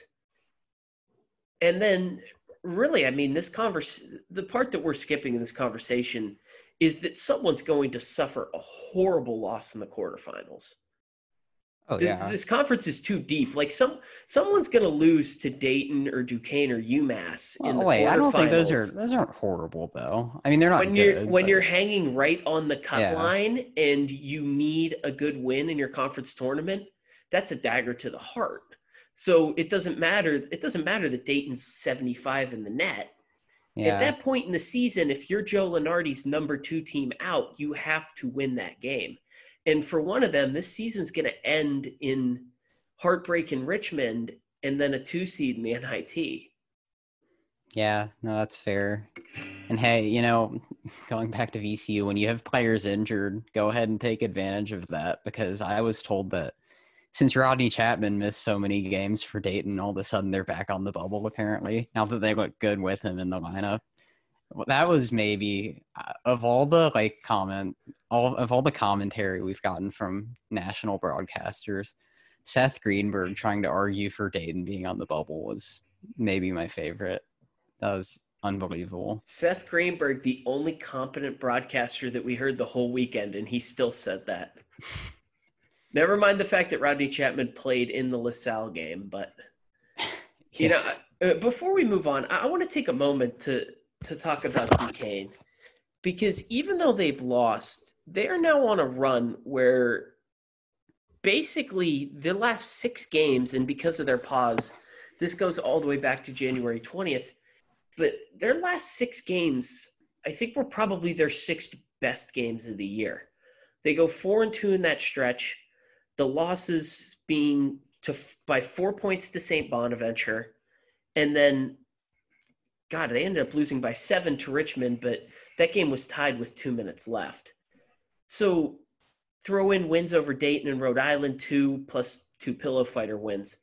And then really, I mean, this converse, the part that we're skipping in this conversation is that someone's going to suffer a horrible loss in the quarterfinals. Oh, this, yeah. This conference is too deep. Like some, someone's going to lose to Dayton or Duquesne or UMass in oh, the wait, quarterfinals. I don't think those are those aren't horrible though. I mean, they're not when good, you're when but... you're hanging right on the cut yeah. line and you need a good win in your conference tournament. That's a dagger to the heart. So it doesn't matter. It doesn't matter that Dayton's seventy-five in the net. Yeah. At that point in the season, if you're Joe Lenardi's number two team out, you have to win that game. And for one of them, this season's going to end in heartbreak in Richmond and then a two seed in the N I T. Yeah, no, that's fair. And hey, you know, going back to V C U, when you have players injured, go ahead and take advantage of that because I was told that since Rodney Chapman missed so many games for Dayton, all of a sudden they're back on the bubble, apparently, now that they look good with him in the lineup. Well, that was maybe, uh, of all the, like, comment, all of all the commentary we've gotten from national broadcasters, Seth Greenberg trying to argue for Dayton being on the bubble was maybe my favorite. That was unbelievable. Seth Greenberg, the only competent broadcaster that we heard the whole weekend, and he still said that. Never mind the fact that Rodney Chapman played in the LaSalle game, but you Yeah. know, uh, before we move on, I, I want to take a moment to to talk about Duquesne because even though they've lost, they are now on a run where basically the last six games, and because of their pause, this goes all the way back to January twentieth. but their last six games, I think, were probably their sixth best games of the year. They go four and two in that stretch. The losses being to by four points to Saint Bonaventure, and then, God, they ended up losing by seven to Richmond, but that game was tied with two minutes left. So throw in wins over Dayton and Rhode Island, two plus two pillow fighter wins.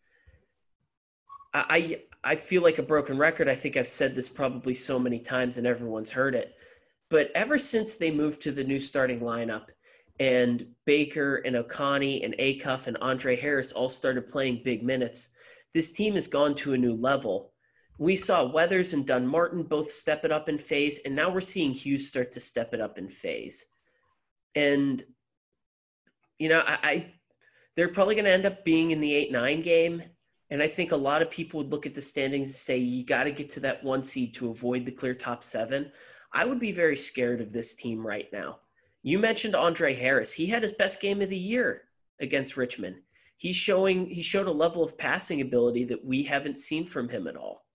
I, I I feel like a broken record. I think I've said this probably so many times and everyone's heard it. But ever since they moved to the new starting lineup and Baker and O'Connie and Acuff and Andre Harris all started playing big minutes, this team has gone to a new level. We saw Weathers and Dunmartin both step it up in phase, and now we're seeing Hughes start to step it up in phase. And, you know, I, I they're probably going to end up being in the eight nine game. And I think a lot of people would look at the standings and say, you got to get to that one seed to avoid the clear top seven. I would be very scared of this team right now. You mentioned Andre Harris. He had his best game of the year against Richmond. He's showing, he showed a level of passing ability that we haven't seen from him at all.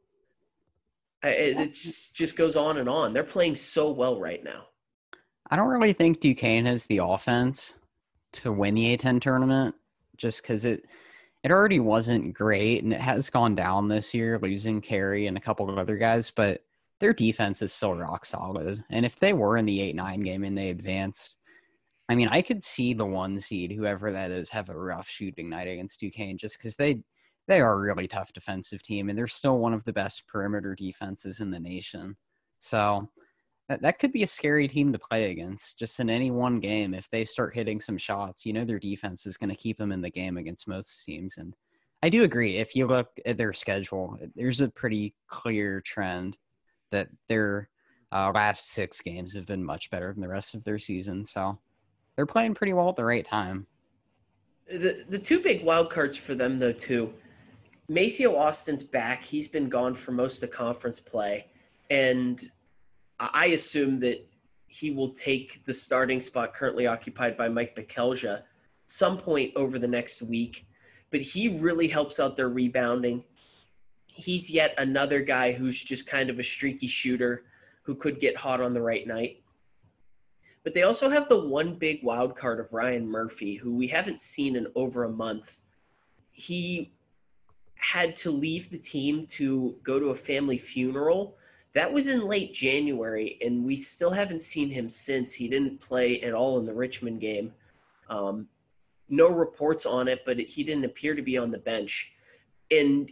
It just goes on and on. They're playing so well right now. I don't really think Duquesne has the offense to win the A ten tournament, just because it it already wasn't great, and it has gone down this year, losing Carey and a couple of other guys, but their defense is still rock solid. And if they were in the eight nine game and they advanced, I mean, I could see the one seed, whoever that is, have a rough shooting night against Duquesne, just because they they are a really tough defensive team, and they're still one of the best perimeter defenses in the nation. So that, that could be a scary team to play against, just in any one game. If they start hitting some shots, you know their defense is going to keep them in the game against most teams. And I do agree, if you look at their schedule, there's a pretty clear trend that their uh, last six games have been much better than the rest of their season. So they're playing pretty well at the right time. The the two big wild cards for them, though, too, Maceo Austin's back. He's been gone for most of conference play, and I assume that he will take the starting spot currently occupied by Mike Bekelja some point over the next week. But he really helps out their rebounding. He's yet another guy who's just kind of a streaky shooter who could get hot on the right night. But they also have the one big wild card of Ryan Murphy, who we haven't seen in over a month. He had to leave the team to go to a family funeral. That was in late January, and we still haven't seen him since. He didn't play at all in the Richmond game. Um, no reports on it, but he didn't appear to be on the bench. And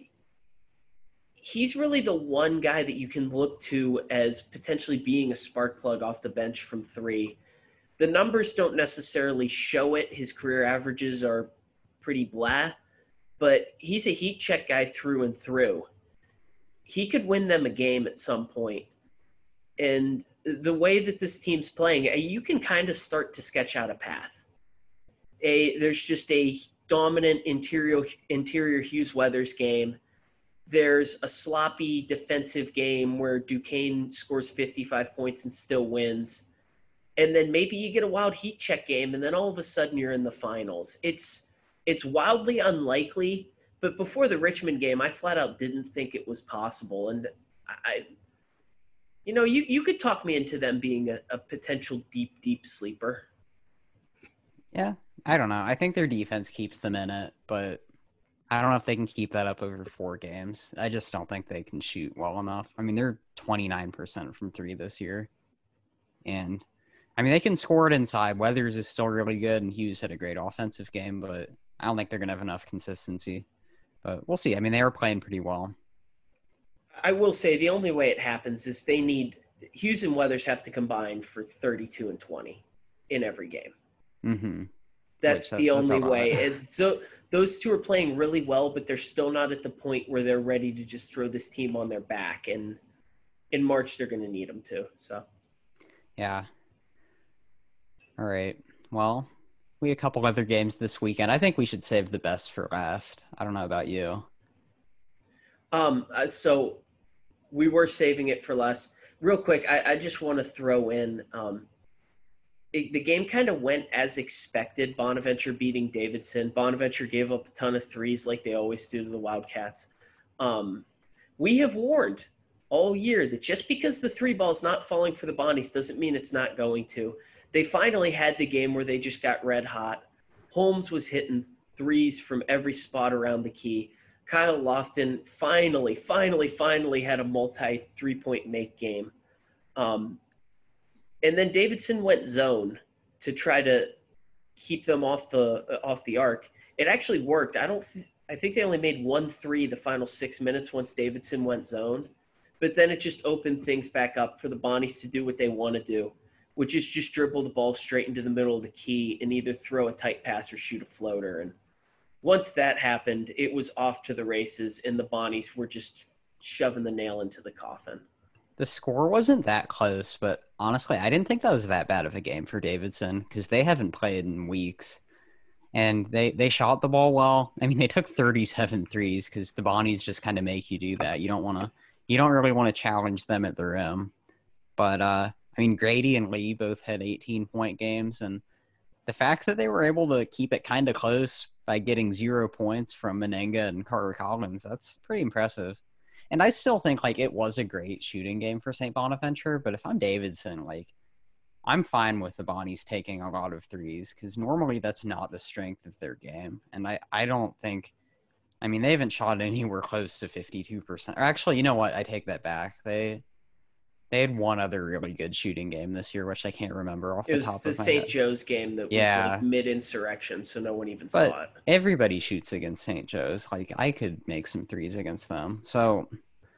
he's really the one guy that you can look to as potentially being a spark plug off the bench from three. The numbers don't necessarily show it. His career averages are pretty blah, but he's a heat check guy through and through. He could win them a game at some point. And the way that this team's playing, you can kind of start to sketch out a path. A, there's just a dominant interior, interior Hughes Weathers game. There's a sloppy defensive game where Duquesne scores fifty-five points and still wins. And then maybe you get a wild heat check game, and then all of a sudden you're in the finals. It's it's wildly unlikely, but before the Richmond game, I flat out didn't think it was possible. And I, you know, you, you could talk me into them being a, a potential deep, deep sleeper. Yeah, I don't know. I think their defense keeps them in it, but I don't know if they can keep that up over four games. I just don't think they can shoot well enough. I mean, they're twenty-nine percent from three this year. And, I mean, they can score it inside. Weathers is still really good, and Hughes had a great offensive game, but I don't think they're going to have enough consistency. But we'll see. I mean, they are playing pretty well. I will say the only way it happens is they need – Hughes and Weathers have to combine for thirty-two and twenty in every game. Mm-hmm. That's Which, the that's only way. It. So those two are playing really well, but they're still not at the point where they're ready to just throw this team on their back. And in March, they're going to need them to. So, yeah. All right. Well, we had a couple other games this weekend. I think we should save the best for last. I don't know about you. Um. Uh, so we were saving it for last. Real quick, I, I just want to throw in um, – It, the game kind of went as expected, Bonaventure beating Davidson. Bonaventure gave up a ton of threes like they always do to the Wildcats. Um, we have warned all year that just because the three ball's not falling for the Bonnies doesn't mean it's not going to. They finally had the game where they just got red hot. Holmes was hitting threes from every spot around the key. Kyle Lofton finally, finally, finally had a multi three-point make game. Um, and then Davidson went zone to try to keep them off the off the arc. It actually worked. I don't. Th- I think they only made one three the final six minutes once Davidson went zone, but then it just opened things back up for the Bonnies to do what they want to do, which is just dribble the ball straight into the middle of the key and either throw a tight pass or shoot a floater. And once that happened, it was off to the races, and the Bonnies were just shoving the nail into the coffin. The score wasn't that close, but honestly, I didn't think that was that bad of a game for Davidson because they haven't played in weeks. And they, they shot the ball well. I mean, they took thirty-seven threes because the Bonnies just kind of make you do that. You don't want to, you don't really want to challenge them at the rim. But, uh, I mean, Grady and Lee both had eighteen-point games. And the fact that they were able to keep it kind of close by getting zero points from Menenga and Carter Collins, that's pretty impressive. And I still think, like, it was a great shooting game for Saint Bonaventure. But if I'm Davidson, like, I'm fine with the Bonnies taking a lot of threes because normally that's not the strength of their game. And I, I don't think – I mean, they haven't shot anywhere close to fifty-two percent. Or actually, you know what? I take that back. They they had one other really good shooting game this year, which I can't remember off it the was top the of my Saint head. Joe's game that Yeah. was like mid-insurrection, so no one even But saw it. everybody shoots against Saint Joe's. Like, I could make some threes against them. So,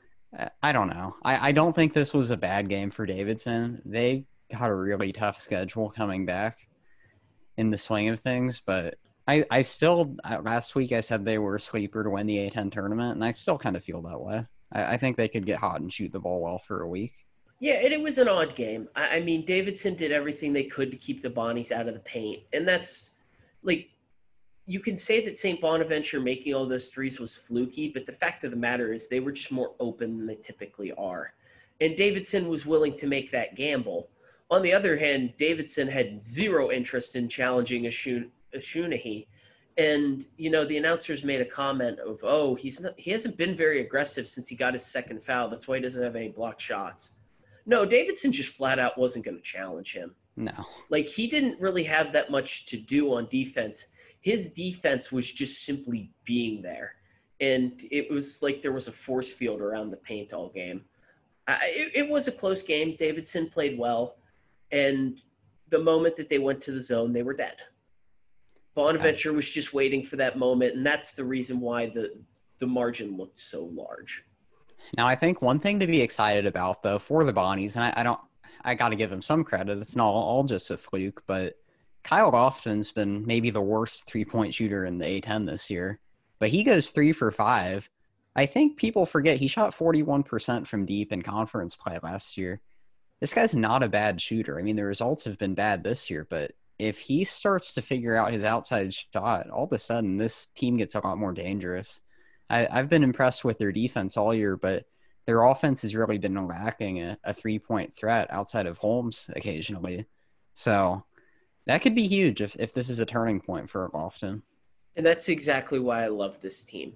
I don't know. I, I don't think this was a bad game for Davidson. They – got a really tough schedule coming back in the swing of things, but I, I still, last week I said they were a sleeper to win the A ten tournament, and I still kind of feel that way. I, I think they could get hot and shoot the ball well for a week. Yeah, and it was an odd game. I, I mean, Davidson did everything they could to keep the Bonnies out of the paint, and that's, like, you can say that Saint Bonaventure making all those threes was fluky, but the fact of the matter is they were just more open than they typically are. And Davidson was willing to make that gamble. On the other hand, Davidson had zero interest in challenging Ashunahi. And, you know, the announcers made a comment of, oh, he's not, he hasn't been very aggressive since he got his second foul. That's why he doesn't have any blocked shots. No, Davidson just flat out wasn't going to challenge him. No. Like, he didn't really have that much to do on defense. His defense was just simply being there. And it was like there was a force field around the paint all game. I, it, it was a close game. Davidson played well. And the moment that they went to the zone, they were dead. Bonaventure was just waiting for that moment, and that's the reason why the, the margin looked so large. Now, I think one thing to be excited about, though, for the Bonnies, and I, I don't – I got to give them some credit. It's not all just a fluke, but Kyle Lofton's been maybe the worst three-point shooter in the A ten this year. But he goes three for five. I think people forget he shot forty-one percent from deep in conference play last year. This guy's not a bad shooter. I mean, the results have been bad this year, but if he starts to figure out his outside shot, all of a sudden this team gets a lot more dangerous. I, I've been impressed with their defense all year, but their offense has really been lacking a, a three-point threat outside of Holmes occasionally. So that could be huge if, if this is a turning point for Lofton. And that's exactly why I love this team.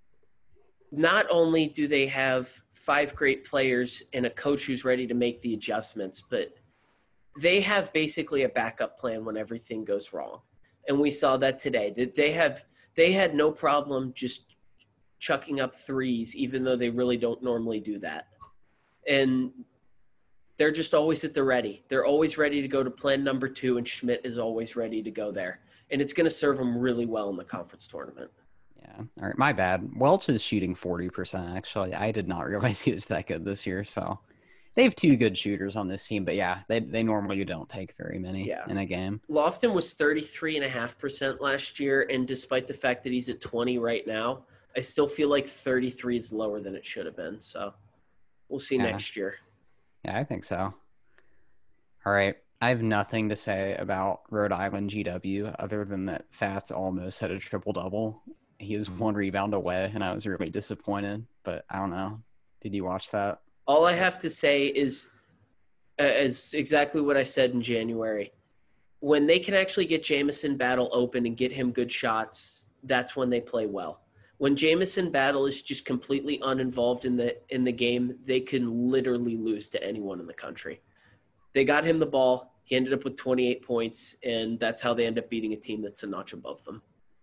Not only do they have five great players and a coach who's ready to make the adjustments, but they have basically a backup plan when everything goes wrong. And we saw that today. That they have they had no problem just chucking up threes, even though they really don't normally do that. And they're just always at the ready. They're always ready to go to plan number two, and Schmidt is always ready to go there. And it's going to serve them really well in the conference tournament. Yeah. All right. My bad. Welch is shooting forty percent, actually. I did not realize he was that good this year. So they have two good shooters on this team, but yeah, they they normally don't take very many yeah. in a game. Lofton was thirty-three point five percent last year, and despite the fact that he's at twenty right now, I still feel like thirty-three is lower than it should have been. So we'll see yeah. next year. Yeah, I think so. All right. I have nothing to say about Rhode Island G W other than that Fats almost had a triple-double. He was one rebound away, and I was really disappointed. But I don't know. Did you watch that? All I have to say is, uh, is exactly what I said in January. When they can actually get Jamison Battle open and get him good shots, that's when they play well. When Jamison Battle is just completely uninvolved in the in the game, they can literally lose to anyone in the country. They got him the ball. He ended up with twenty-eight points, and that's how they end up beating a team that's a notch above them.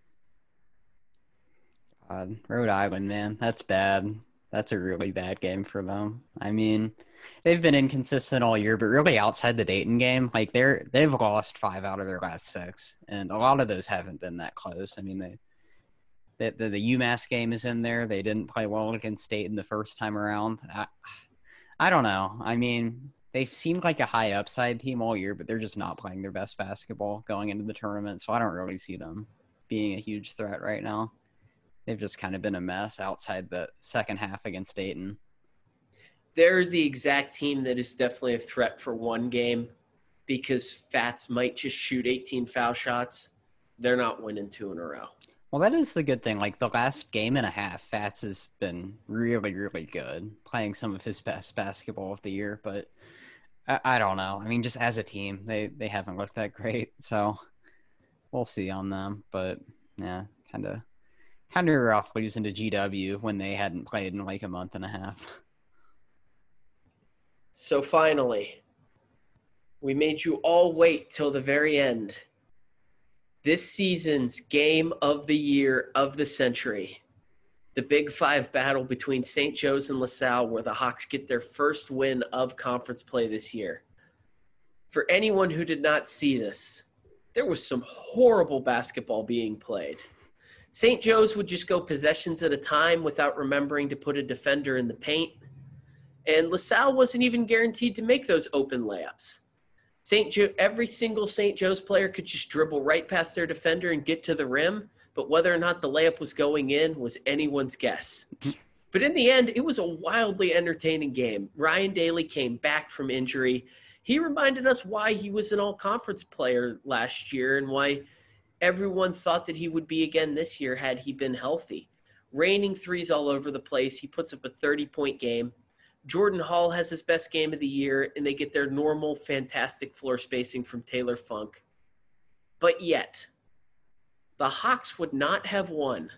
God, Rhode Island, man, that's bad. That's a really bad game for them. I mean, they've been inconsistent all year, but really outside the Dayton game, like they're they've lost five out of their last six, and a lot of those haven't been that close. I mean, they the the, the UMass game is in there. They didn't play well against Dayton the first time around. I, I don't know. I mean, they've seemed like a high upside team all year, but they're just not playing their best basketball going into the tournament. So I don't really see them being a huge threat right now. They've just kind of been a mess outside the second half against Dayton. They're the exact team that is definitely a threat for one game because Fats might just shoot eighteen foul shots. They're not winning two in a row. Well, that is the good thing. Like the last game and a half, Fats has been really, really good, playing some of his best basketball of the year. But I, I don't know. I mean, just as a team, they, they haven't looked that great. So we'll see on them. But yeah, kind of. Kind of rough losing to G W when they hadn't played in like a month and a half. So finally, we made you all wait till the very end. This season's game of the year of the century. The Big Five battle between Saint Joe's and LaSalle, where the Hawks get their first win of conference play this year. For anyone who did not see this, there was some horrible basketball being played. Saint Joe's would just go possessions at a time without remembering to put a defender in the paint. And LaSalle wasn't even guaranteed to make those open layups. Saint Joe, every single Saint Joe's player could just dribble right past their defender and get to the rim, but whether or not the layup was going in was anyone's guess. But in the end, it was a wildly entertaining game. Ryan Daly came back from injury. He reminded us why he was an all-conference player last year and why everyone thought that he would be again this year had he been healthy. Raining threes all over the place. He puts up a thirty-point game. Jordan Hall has his best game of the year, and they get their normal, fantastic floor spacing from Taylor Funk. But yet, the Hawks would not have won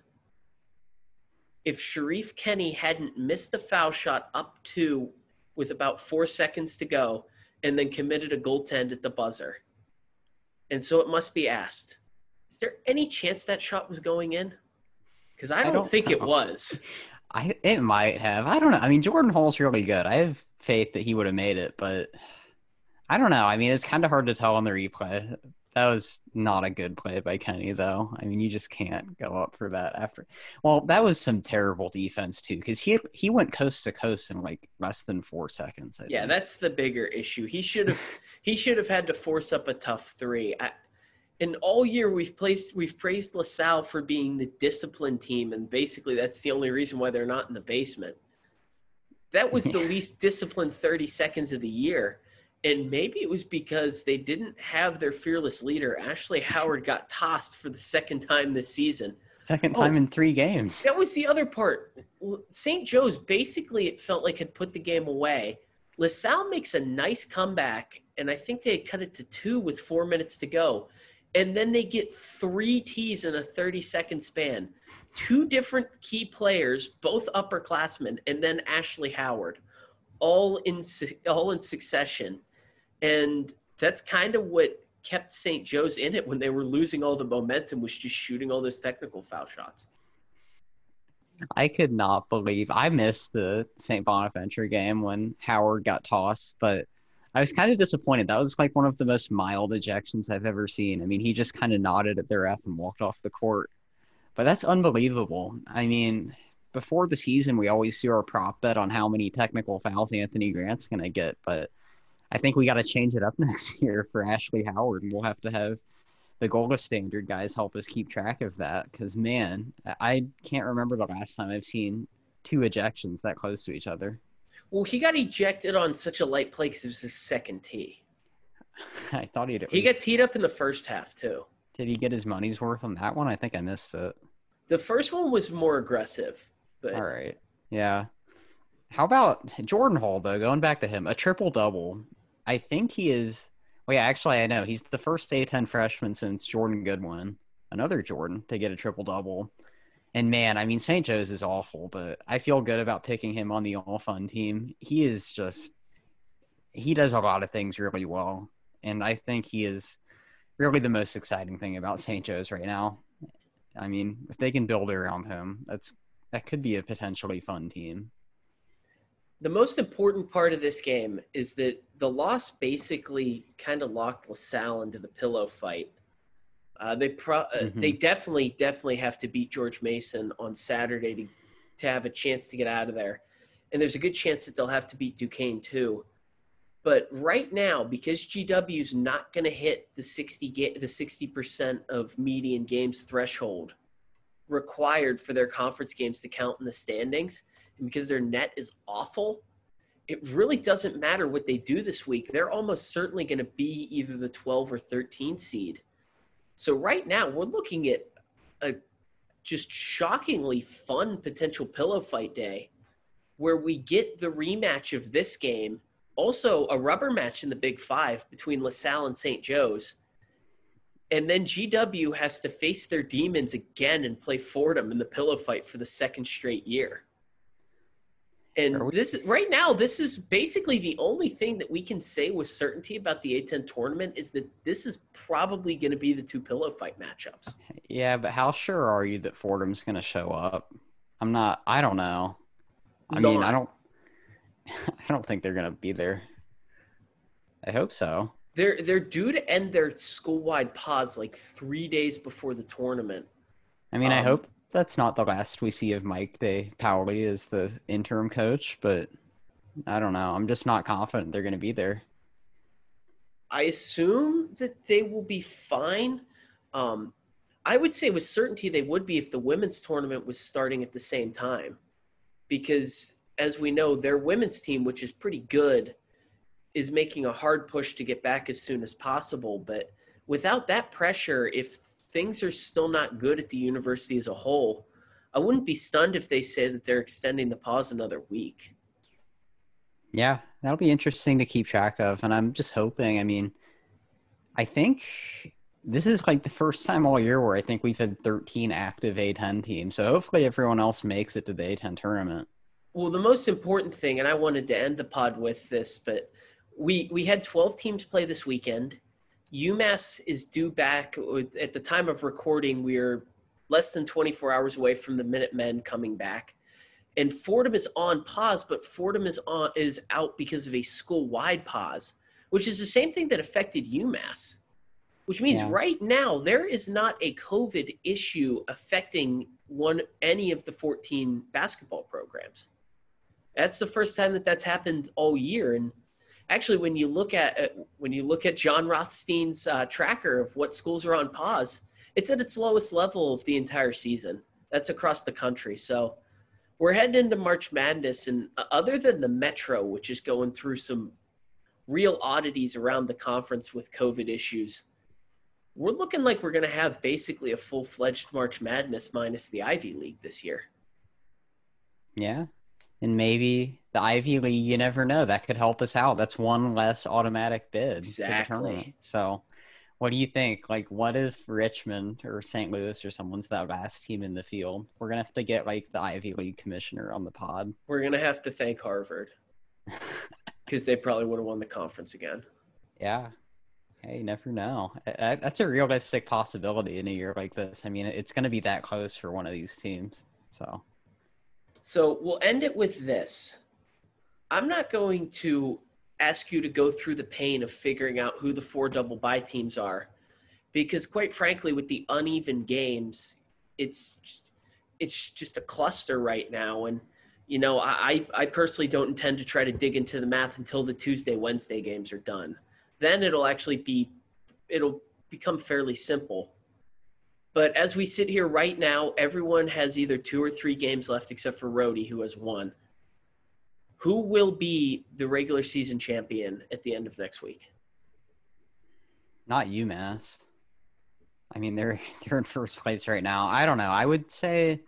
if Sharif Kenny hadn't missed a foul shot up two with about four seconds to go and then committed a goaltend at the buzzer. And so it must be asked, is there any chance that shot was going in? Because I, I don't think know. it was. I It might have. I don't know. I mean, Jordan Hall's really good. I have faith that he would have made it, but I don't know. I mean, it's kind of hard to tell on the replay. That was not a good play by Kenny, though. I mean, you just can't go up for that after. Well, that was some terrible defense, too, because he he went coast to coast in like less than four seconds. I yeah, think. That's the bigger issue. He should have he should have had to force up a tough three. I, And all year we've placed we've praised LaSalle for being the disciplined team, and basically that's the only reason why they're not in the basement. That was the least disciplined thirty seconds of the year, and maybe it was because they didn't have their fearless leader. Ashley Howard got tossed for the second time this season. Second time oh, in three games. That was the other part. Saint Joe's basically, it felt like, had put the game away. LaSalle makes a nice comeback, and I think they had cut it to two with four minutes to go. And then they get three tees in a thirty-second span. Two different key players, both upperclassmen, and then Ashley Howard, all in all in succession. And that's kind of what kept Saint Joe's in it when they were losing all the momentum, was just shooting all those technical foul shots. I could not believe – I missed the Saint Bonaventure game when Howard got tossed, but – I was kind of disappointed. That was like one of the most mild ejections I've ever seen. I mean, he just kind of nodded at the ref and walked off the court. But that's unbelievable. I mean, before the season, we always do our prop bet on how many technical fouls Anthony Grant's going to get. But I think we got to change it up next year for Ashley Howard, and we'll have to have the Gola Standard guys help us keep track of that. Because, man, I can't remember the last time I've seen two ejections that close to each other. Well, he got ejected on such a light play because it was his second tee. I thought he'd. He got teed up in the first half, too. Did he get his money's worth on that one? I think I missed it. The first one was more aggressive. But... All right. Yeah. How about Jordan Hall, though? Going back to him, a triple-double. I think he is – well, yeah, actually, I know. He's the first A ten freshman since Jordan Goodwin, another Jordan, to get a triple-double. And man, I mean, Saint Joe's is awful, but I feel good about picking him on the All Fun team. He is just, he does a lot of things really well. And I think he is really the most exciting thing about Saint Joe's right now. I mean, if they can build around him, that's that could be a potentially fun team. The most important part of this game is that the loss basically kind of locked LaSalle into the pillow fight. Uh, they pro- mm-hmm. they definitely, definitely have to beat George Mason on Saturday to, to have a chance to get out of there. And there's a good chance that they'll have to beat Duquesne too. But right now, because G W's not going to hit the sixty ga- the sixty percent of median games threshold required for their conference games to count in the standings, and because their net is awful, it really doesn't matter what they do this week. They're almost certainly going to be either the twelve or thirteen seed. So right now, we're looking at a just shockingly fun potential pillow fight day where we get the rematch of this game. Also, a rubber match in the Big Five between LaSalle and Saint Joe's. And then G W has to face their demons again and play Fordham in the pillow fight for the second straight year. And this right now, this is basically the only thing that we can say with certainty about the A ten tournament is that this is probably going to be the two pillow fight matchups. Yeah, but how sure are you that Fordham's going to show up? I'm not. I don't know. I Not. mean, I don't. I don't think they're going to be there. I hope so. They're they're due to end their school-wide pause like three days before the tournament. I mean, um, I hope that's not the last we see of Mike Day Powley as the interim coach, but I don't know. I'm just not confident they're going to be there. I assume that they will be fine. Um, I would say with certainty they would be if the women's tournament was starting at the same time, because as we know, their women's team, which is pretty good, is making a hard push to get back as soon as possible. But without that pressure, if things are still not good at the university as a whole, I wouldn't be stunned if they say that they're extending the pause another week. Yeah, that'll be interesting to keep track of. And I'm just hoping, I mean, I think this is like the first time all year where I think we've had thirteen active A ten teams. So hopefully everyone else makes it to the A ten tournament. Well, the most important thing, and I wanted to end the pod with this, but we we had twelve teams play this weekend. UMass is due back. At the time of recording, we're less than twenty-four hours away from the Minutemen coming back. And Fordham is on pause, but Fordham is on is out because of a school-wide pause, which is the same thing that affected UMass, which means Yeah. right now there is not a COVID issue affecting one any of the fourteen basketball programs. That's the first time that that's happened all year. And actually, when you look at uh, when you look at John Rothstein's uh, tracker of what schools are on pause, it's at its lowest level of the entire season. That's across the country. So we're heading into March Madness, and uh, other than the Metro, which is going through some real oddities around the conference with COVID issues, we're looking like we're going to have basically a full-fledged March Madness minus the Ivy League this year. Yeah. And maybe the Ivy League, you never know. That could help us out. That's one less automatic bid. Exactly. For the tournament. So what do you think? Like, what if Richmond or Saint Louis or someone's that last team in the field? We're going to have to get, like, the Ivy League commissioner on the pod. We're going to have to thank Harvard because they probably would have won the conference again. Yeah. Hey, you never know. That's a realistic possibility in a year like this. I mean, it's going to be that close for one of these teams. So... So we'll end it with this. I'm not going to ask you to go through the pain of figuring out who the four double bye teams are, because quite frankly, with the uneven games, it's it's just a cluster right now. And, you know, I, I personally don't intend to try to dig into the math until the Tuesday, Wednesday games are done. Then it'll actually be, it'll become fairly simple. But as we sit here right now, everyone has either two or three games left except for Rhodey, who has one. Who will be the regular season champion at the end of next week? Not UMass. I mean, they're they're in first place right now. I don't know. I would say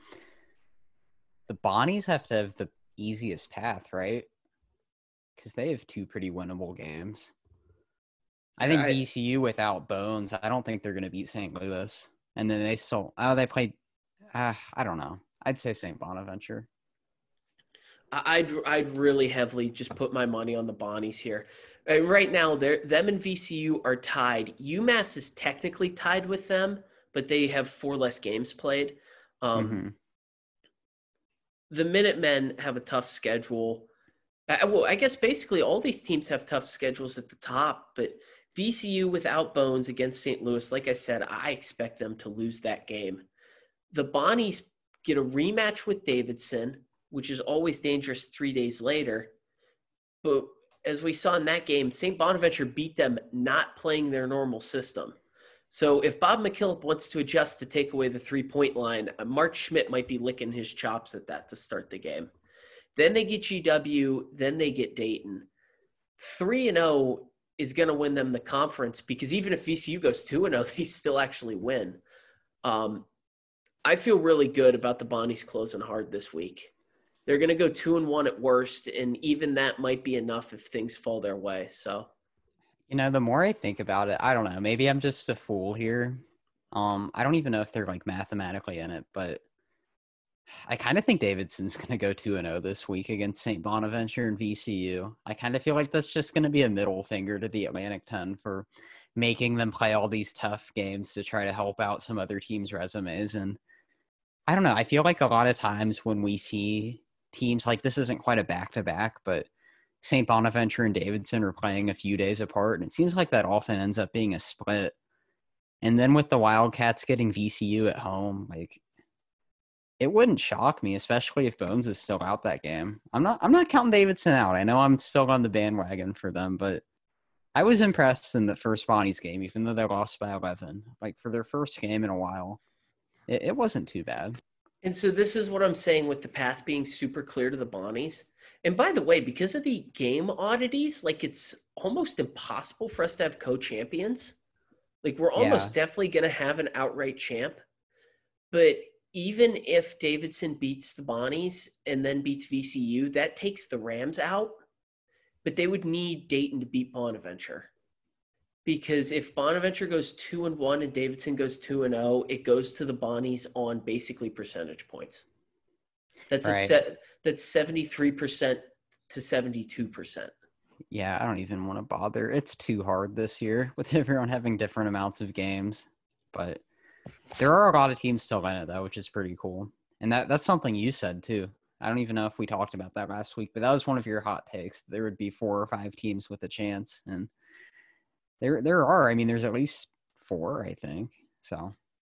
the Bonnies have to have the easiest path, right? Because they have two pretty winnable games. I think I, B C U without Bones, I don't think they're going to beat Saint Louis. And then they still, oh, they played, Uh, I don't know. I'd say Saint Bonaventure. I'd I'd really heavily just put my money on the Bonnies here. And right now, they're them and V C U are tied. UMass is technically tied with them, but they have four less games played. Um, Mm-hmm. The Minutemen have a tough schedule. I, well, I guess basically all these teams have tough schedules at the top, but V C U without Bones against Saint Louis, like I said, I expect them to lose that game. The Bonnies get a rematch with Davidson, which is always dangerous three days later. But as we saw in that game, Saint Bonaventure beat them not playing their normal system. So if Bob McKillop wants to adjust to take away the three-point line, Mark Schmidt might be licking his chops at that to start the game. Then they get G W, then they get Dayton. three and oh is going to win them the conference because even if V C U goes two and oh, they still actually win. Um, I feel really good about the Bonnies closing hard this week. They're going to go two and one at worst, and even that might be enough if things fall their way. So, you know, the more I think about it, I don't know. Maybe I'm just a fool here. Um, I don't even know if they're like mathematically in it, but I kind of think Davidson's going to go two and oh this week against Saint Bonaventure and V C U. I kind of feel like that's just going to be a middle finger to the Atlantic ten for making them play all these tough games to try to help out some other teams' resumes. And I don't know. I feel like a lot of times when we see teams like this isn't quite a back-to-back, but Saint Bonaventure and Davidson are playing a few days apart, and it seems like that often ends up being a split. And then with the Wildcats getting V C U at home, like it wouldn't shock me, especially if Bones is still out that game. I'm not I'm not counting Davidson out. I know I'm still on the bandwagon for them, but I was impressed in the first Bonnie's game, even though they lost by eleven. Like for their first game in a while, it, it wasn't too bad. And so this is what I'm saying with the path being super clear to the Bonnies. And by the way, because of the game oddities, like it's almost impossible for us to have co-champions. Like we're almost Yeah. definitely going to have an outright champ. But even if Davidson beats the Bonnies and then beats V C U, that takes the Rams out. But they would need Dayton to beat Bonaventure. Because if Bonaventure goes two and one and Davidson goes two and oh, it goes to the Bonnies on basically percentage points. That's a Right. set. That's seventy-three percent to seventy-two percent. Yeah, I don't even want to bother. It's too hard this year with everyone having different amounts of games. But there are a lot of teams still in it, though, which is pretty cool. And that that's something you said, too. I don't even know if we talked about that last week, but that was one of your hot takes. There would be four or five teams with a chance. And there there are. I mean, there's at least four, I think. So,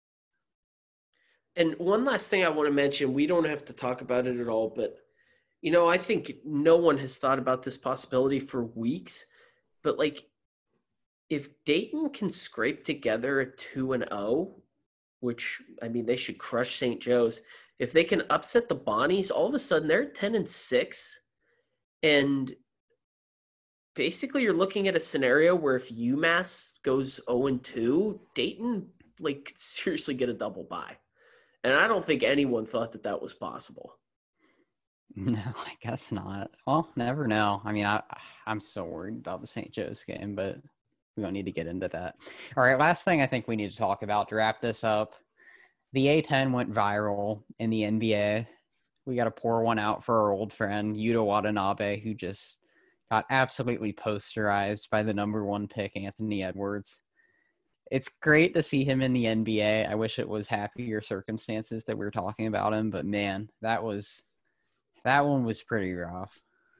And one last thing I want to mention, we don't have to talk about it at all, but, you know, I think no one has thought about this possibility for weeks. But, like, if Dayton can scrape together a two and oh, which, I mean, they should crush Saint Joe's. If they can upset the Bonnies, all of a sudden they're ten and six. And basically you're looking at a scenario where if UMass goes oh and two, Dayton, like, could seriously get a double bye. And I don't think anyone thought that that was possible. no, I guess not. Well, never know. I mean, I, I'm still worried about the Saint Joe's game, but we don't need to get into that. All right, last thing I think we need to talk about to wrap this up. The A ten went viral in the N B A. We got to pour one out for our old friend, Yuta Watanabe, who just got absolutely posterized by the number one pick, Anthony Edwards. It's great to see him in the N B A. I wish it was happier circumstances that we were talking about him, but man, that was that one was pretty rough.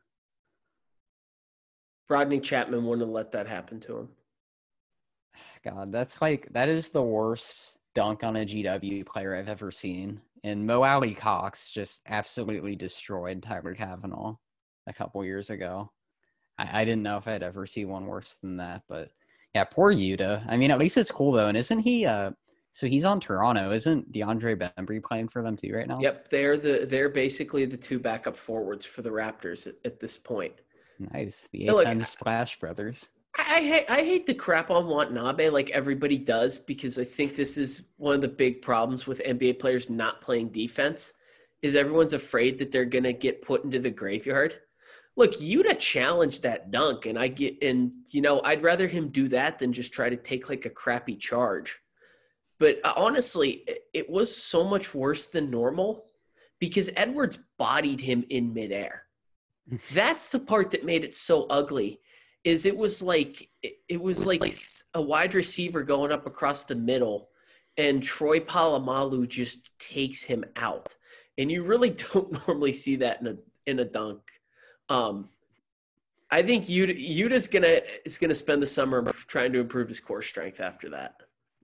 Rodney Chapman wouldn't have let that happen to him. God, that's like that is the worst dunk on a G W player I've ever seen. And Mo Alley Cox just absolutely destroyed Tyler Kavanaugh a couple years ago. I, I didn't know if I'd ever see one worse than that, but yeah, poor Yuta. I mean, at least it's cool though. And isn't he? Uh, so he's on Toronto. Isn't DeAndre Bembry playing for them too right now? Yep, they're the they're basically the two backup forwards for the Raptors at, at this point. Nice, the Look, A ten Splash Brothers. I, I hate I hate to crap on Watanabe like everybody does because I think this is one of the big problems with N B A players not playing defense is everyone's afraid that they're gonna get put into the graveyard. Look, Yuta challenged that dunk, and I get and you know I'd rather him do that than just try to take like a crappy charge. But uh, honestly, it, it was so much worse than normal because Edwards bodied him in midair. That's the part that made it so ugly. Is it was like it, it was like a wide receiver going up across the middle, and Troy Polamalu just takes him out, and you really don't normally see that in a in a dunk. Um, I think Yuta, Yuta's gonna is gonna spend the summer trying to improve his core strength after that.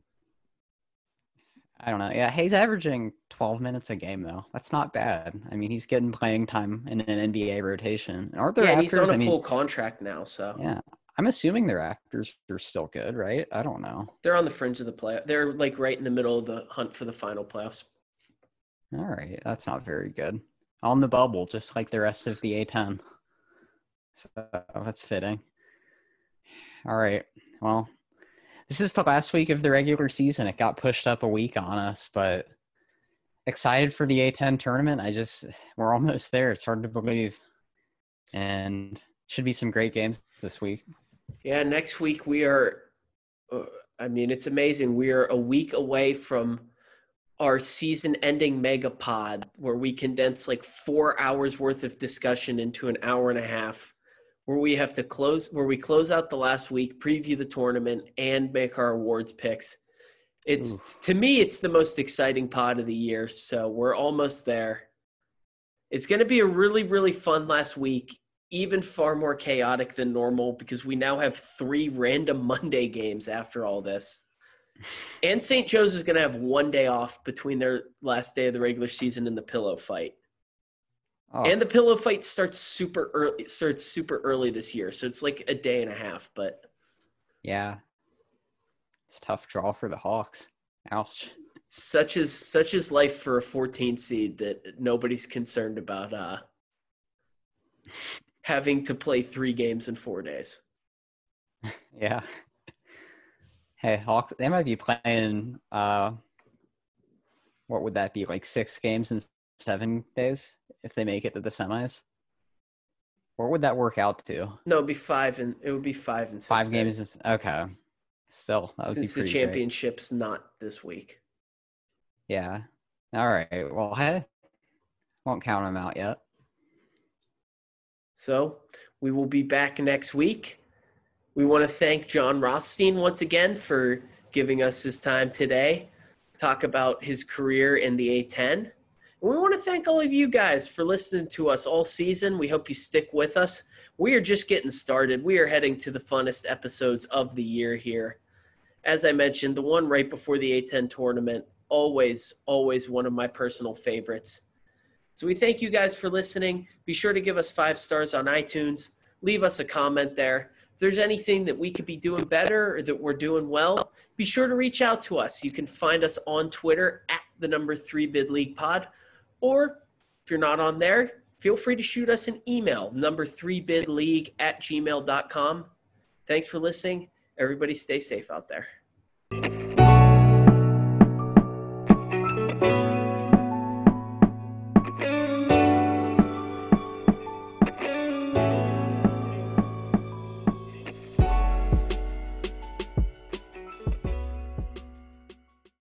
I don't know. Yeah, he's averaging twelve minutes a game, though. That's not bad. I mean, he's getting playing time in an N B A rotation. Aren't the Yeah, Raptors? and he's on a I mean, full contract now, so yeah, I'm assuming the Raptors are still good, right? I don't know. they're on the fringe of the play. They're like right in the middle of the hunt for the final playoffs. All right, that's not very good. On the bubble, just like the rest of the A ten. So that's fitting. All right, well. This is the last week of the regular season. It got pushed up a week on us, but excited for the A ten tournament. I just, we're almost there. It's hard to believe. And should be some great games this week. Yeah, next week we are, uh, I mean, it's amazing. We are a week away from our season-ending mega pod where we condense like four hours worth of discussion into an hour and a half. Where we have to close, where we close out the last week, preview the tournament, and make our awards picks. It's Oof. To me, it's the most exciting pod of the year. So we're almost there. It's going to be a really, really fun last week, even far more chaotic than normal because we now have three random Monday games after all this. And Saint Joe's is going to have one day off between their last day of the regular season and the pillow fight. Oh. And the pillow fight starts super early. Starts super early this year, so it's like a day and a half. But yeah, it's a tough draw for the Hawks. Ouch. Such is such is life for a fourteen seed that nobody's concerned about uh, having to play three games in four days. Yeah. Hey, Hawks. They might be playing. Uh, what would that be? Like six games in seven days? If they make it to the semis, what would that work out to? No, it'd be five and it would be five and six. Five days. games. Okay, still that would Since be pretty the championship's great. Not this week. Yeah. All right. Well, hey, won't count them out yet. So we will be back next week. We want to thank John Rothstein once again for giving us his time today. Talk about his career in the A ten. And we want to thank all of you guys for listening to us all season. We hope you stick with us. We are just getting started. We are heading to the funnest episodes of the year here. As I mentioned, the one right before the A ten tournament, always, always one of my personal favorites. So we thank you guys for listening. Be sure to give us five stars on iTunes. Leave us a comment there. If there's anything that we could be doing better or that we're doing well, be sure to reach out to us. You can find us on Twitter at the number three bid league pod. Or if you're not on there, feel free to shoot us an email, number three bid league at gmail dot com. Thanks for listening. Everybody stay safe out there.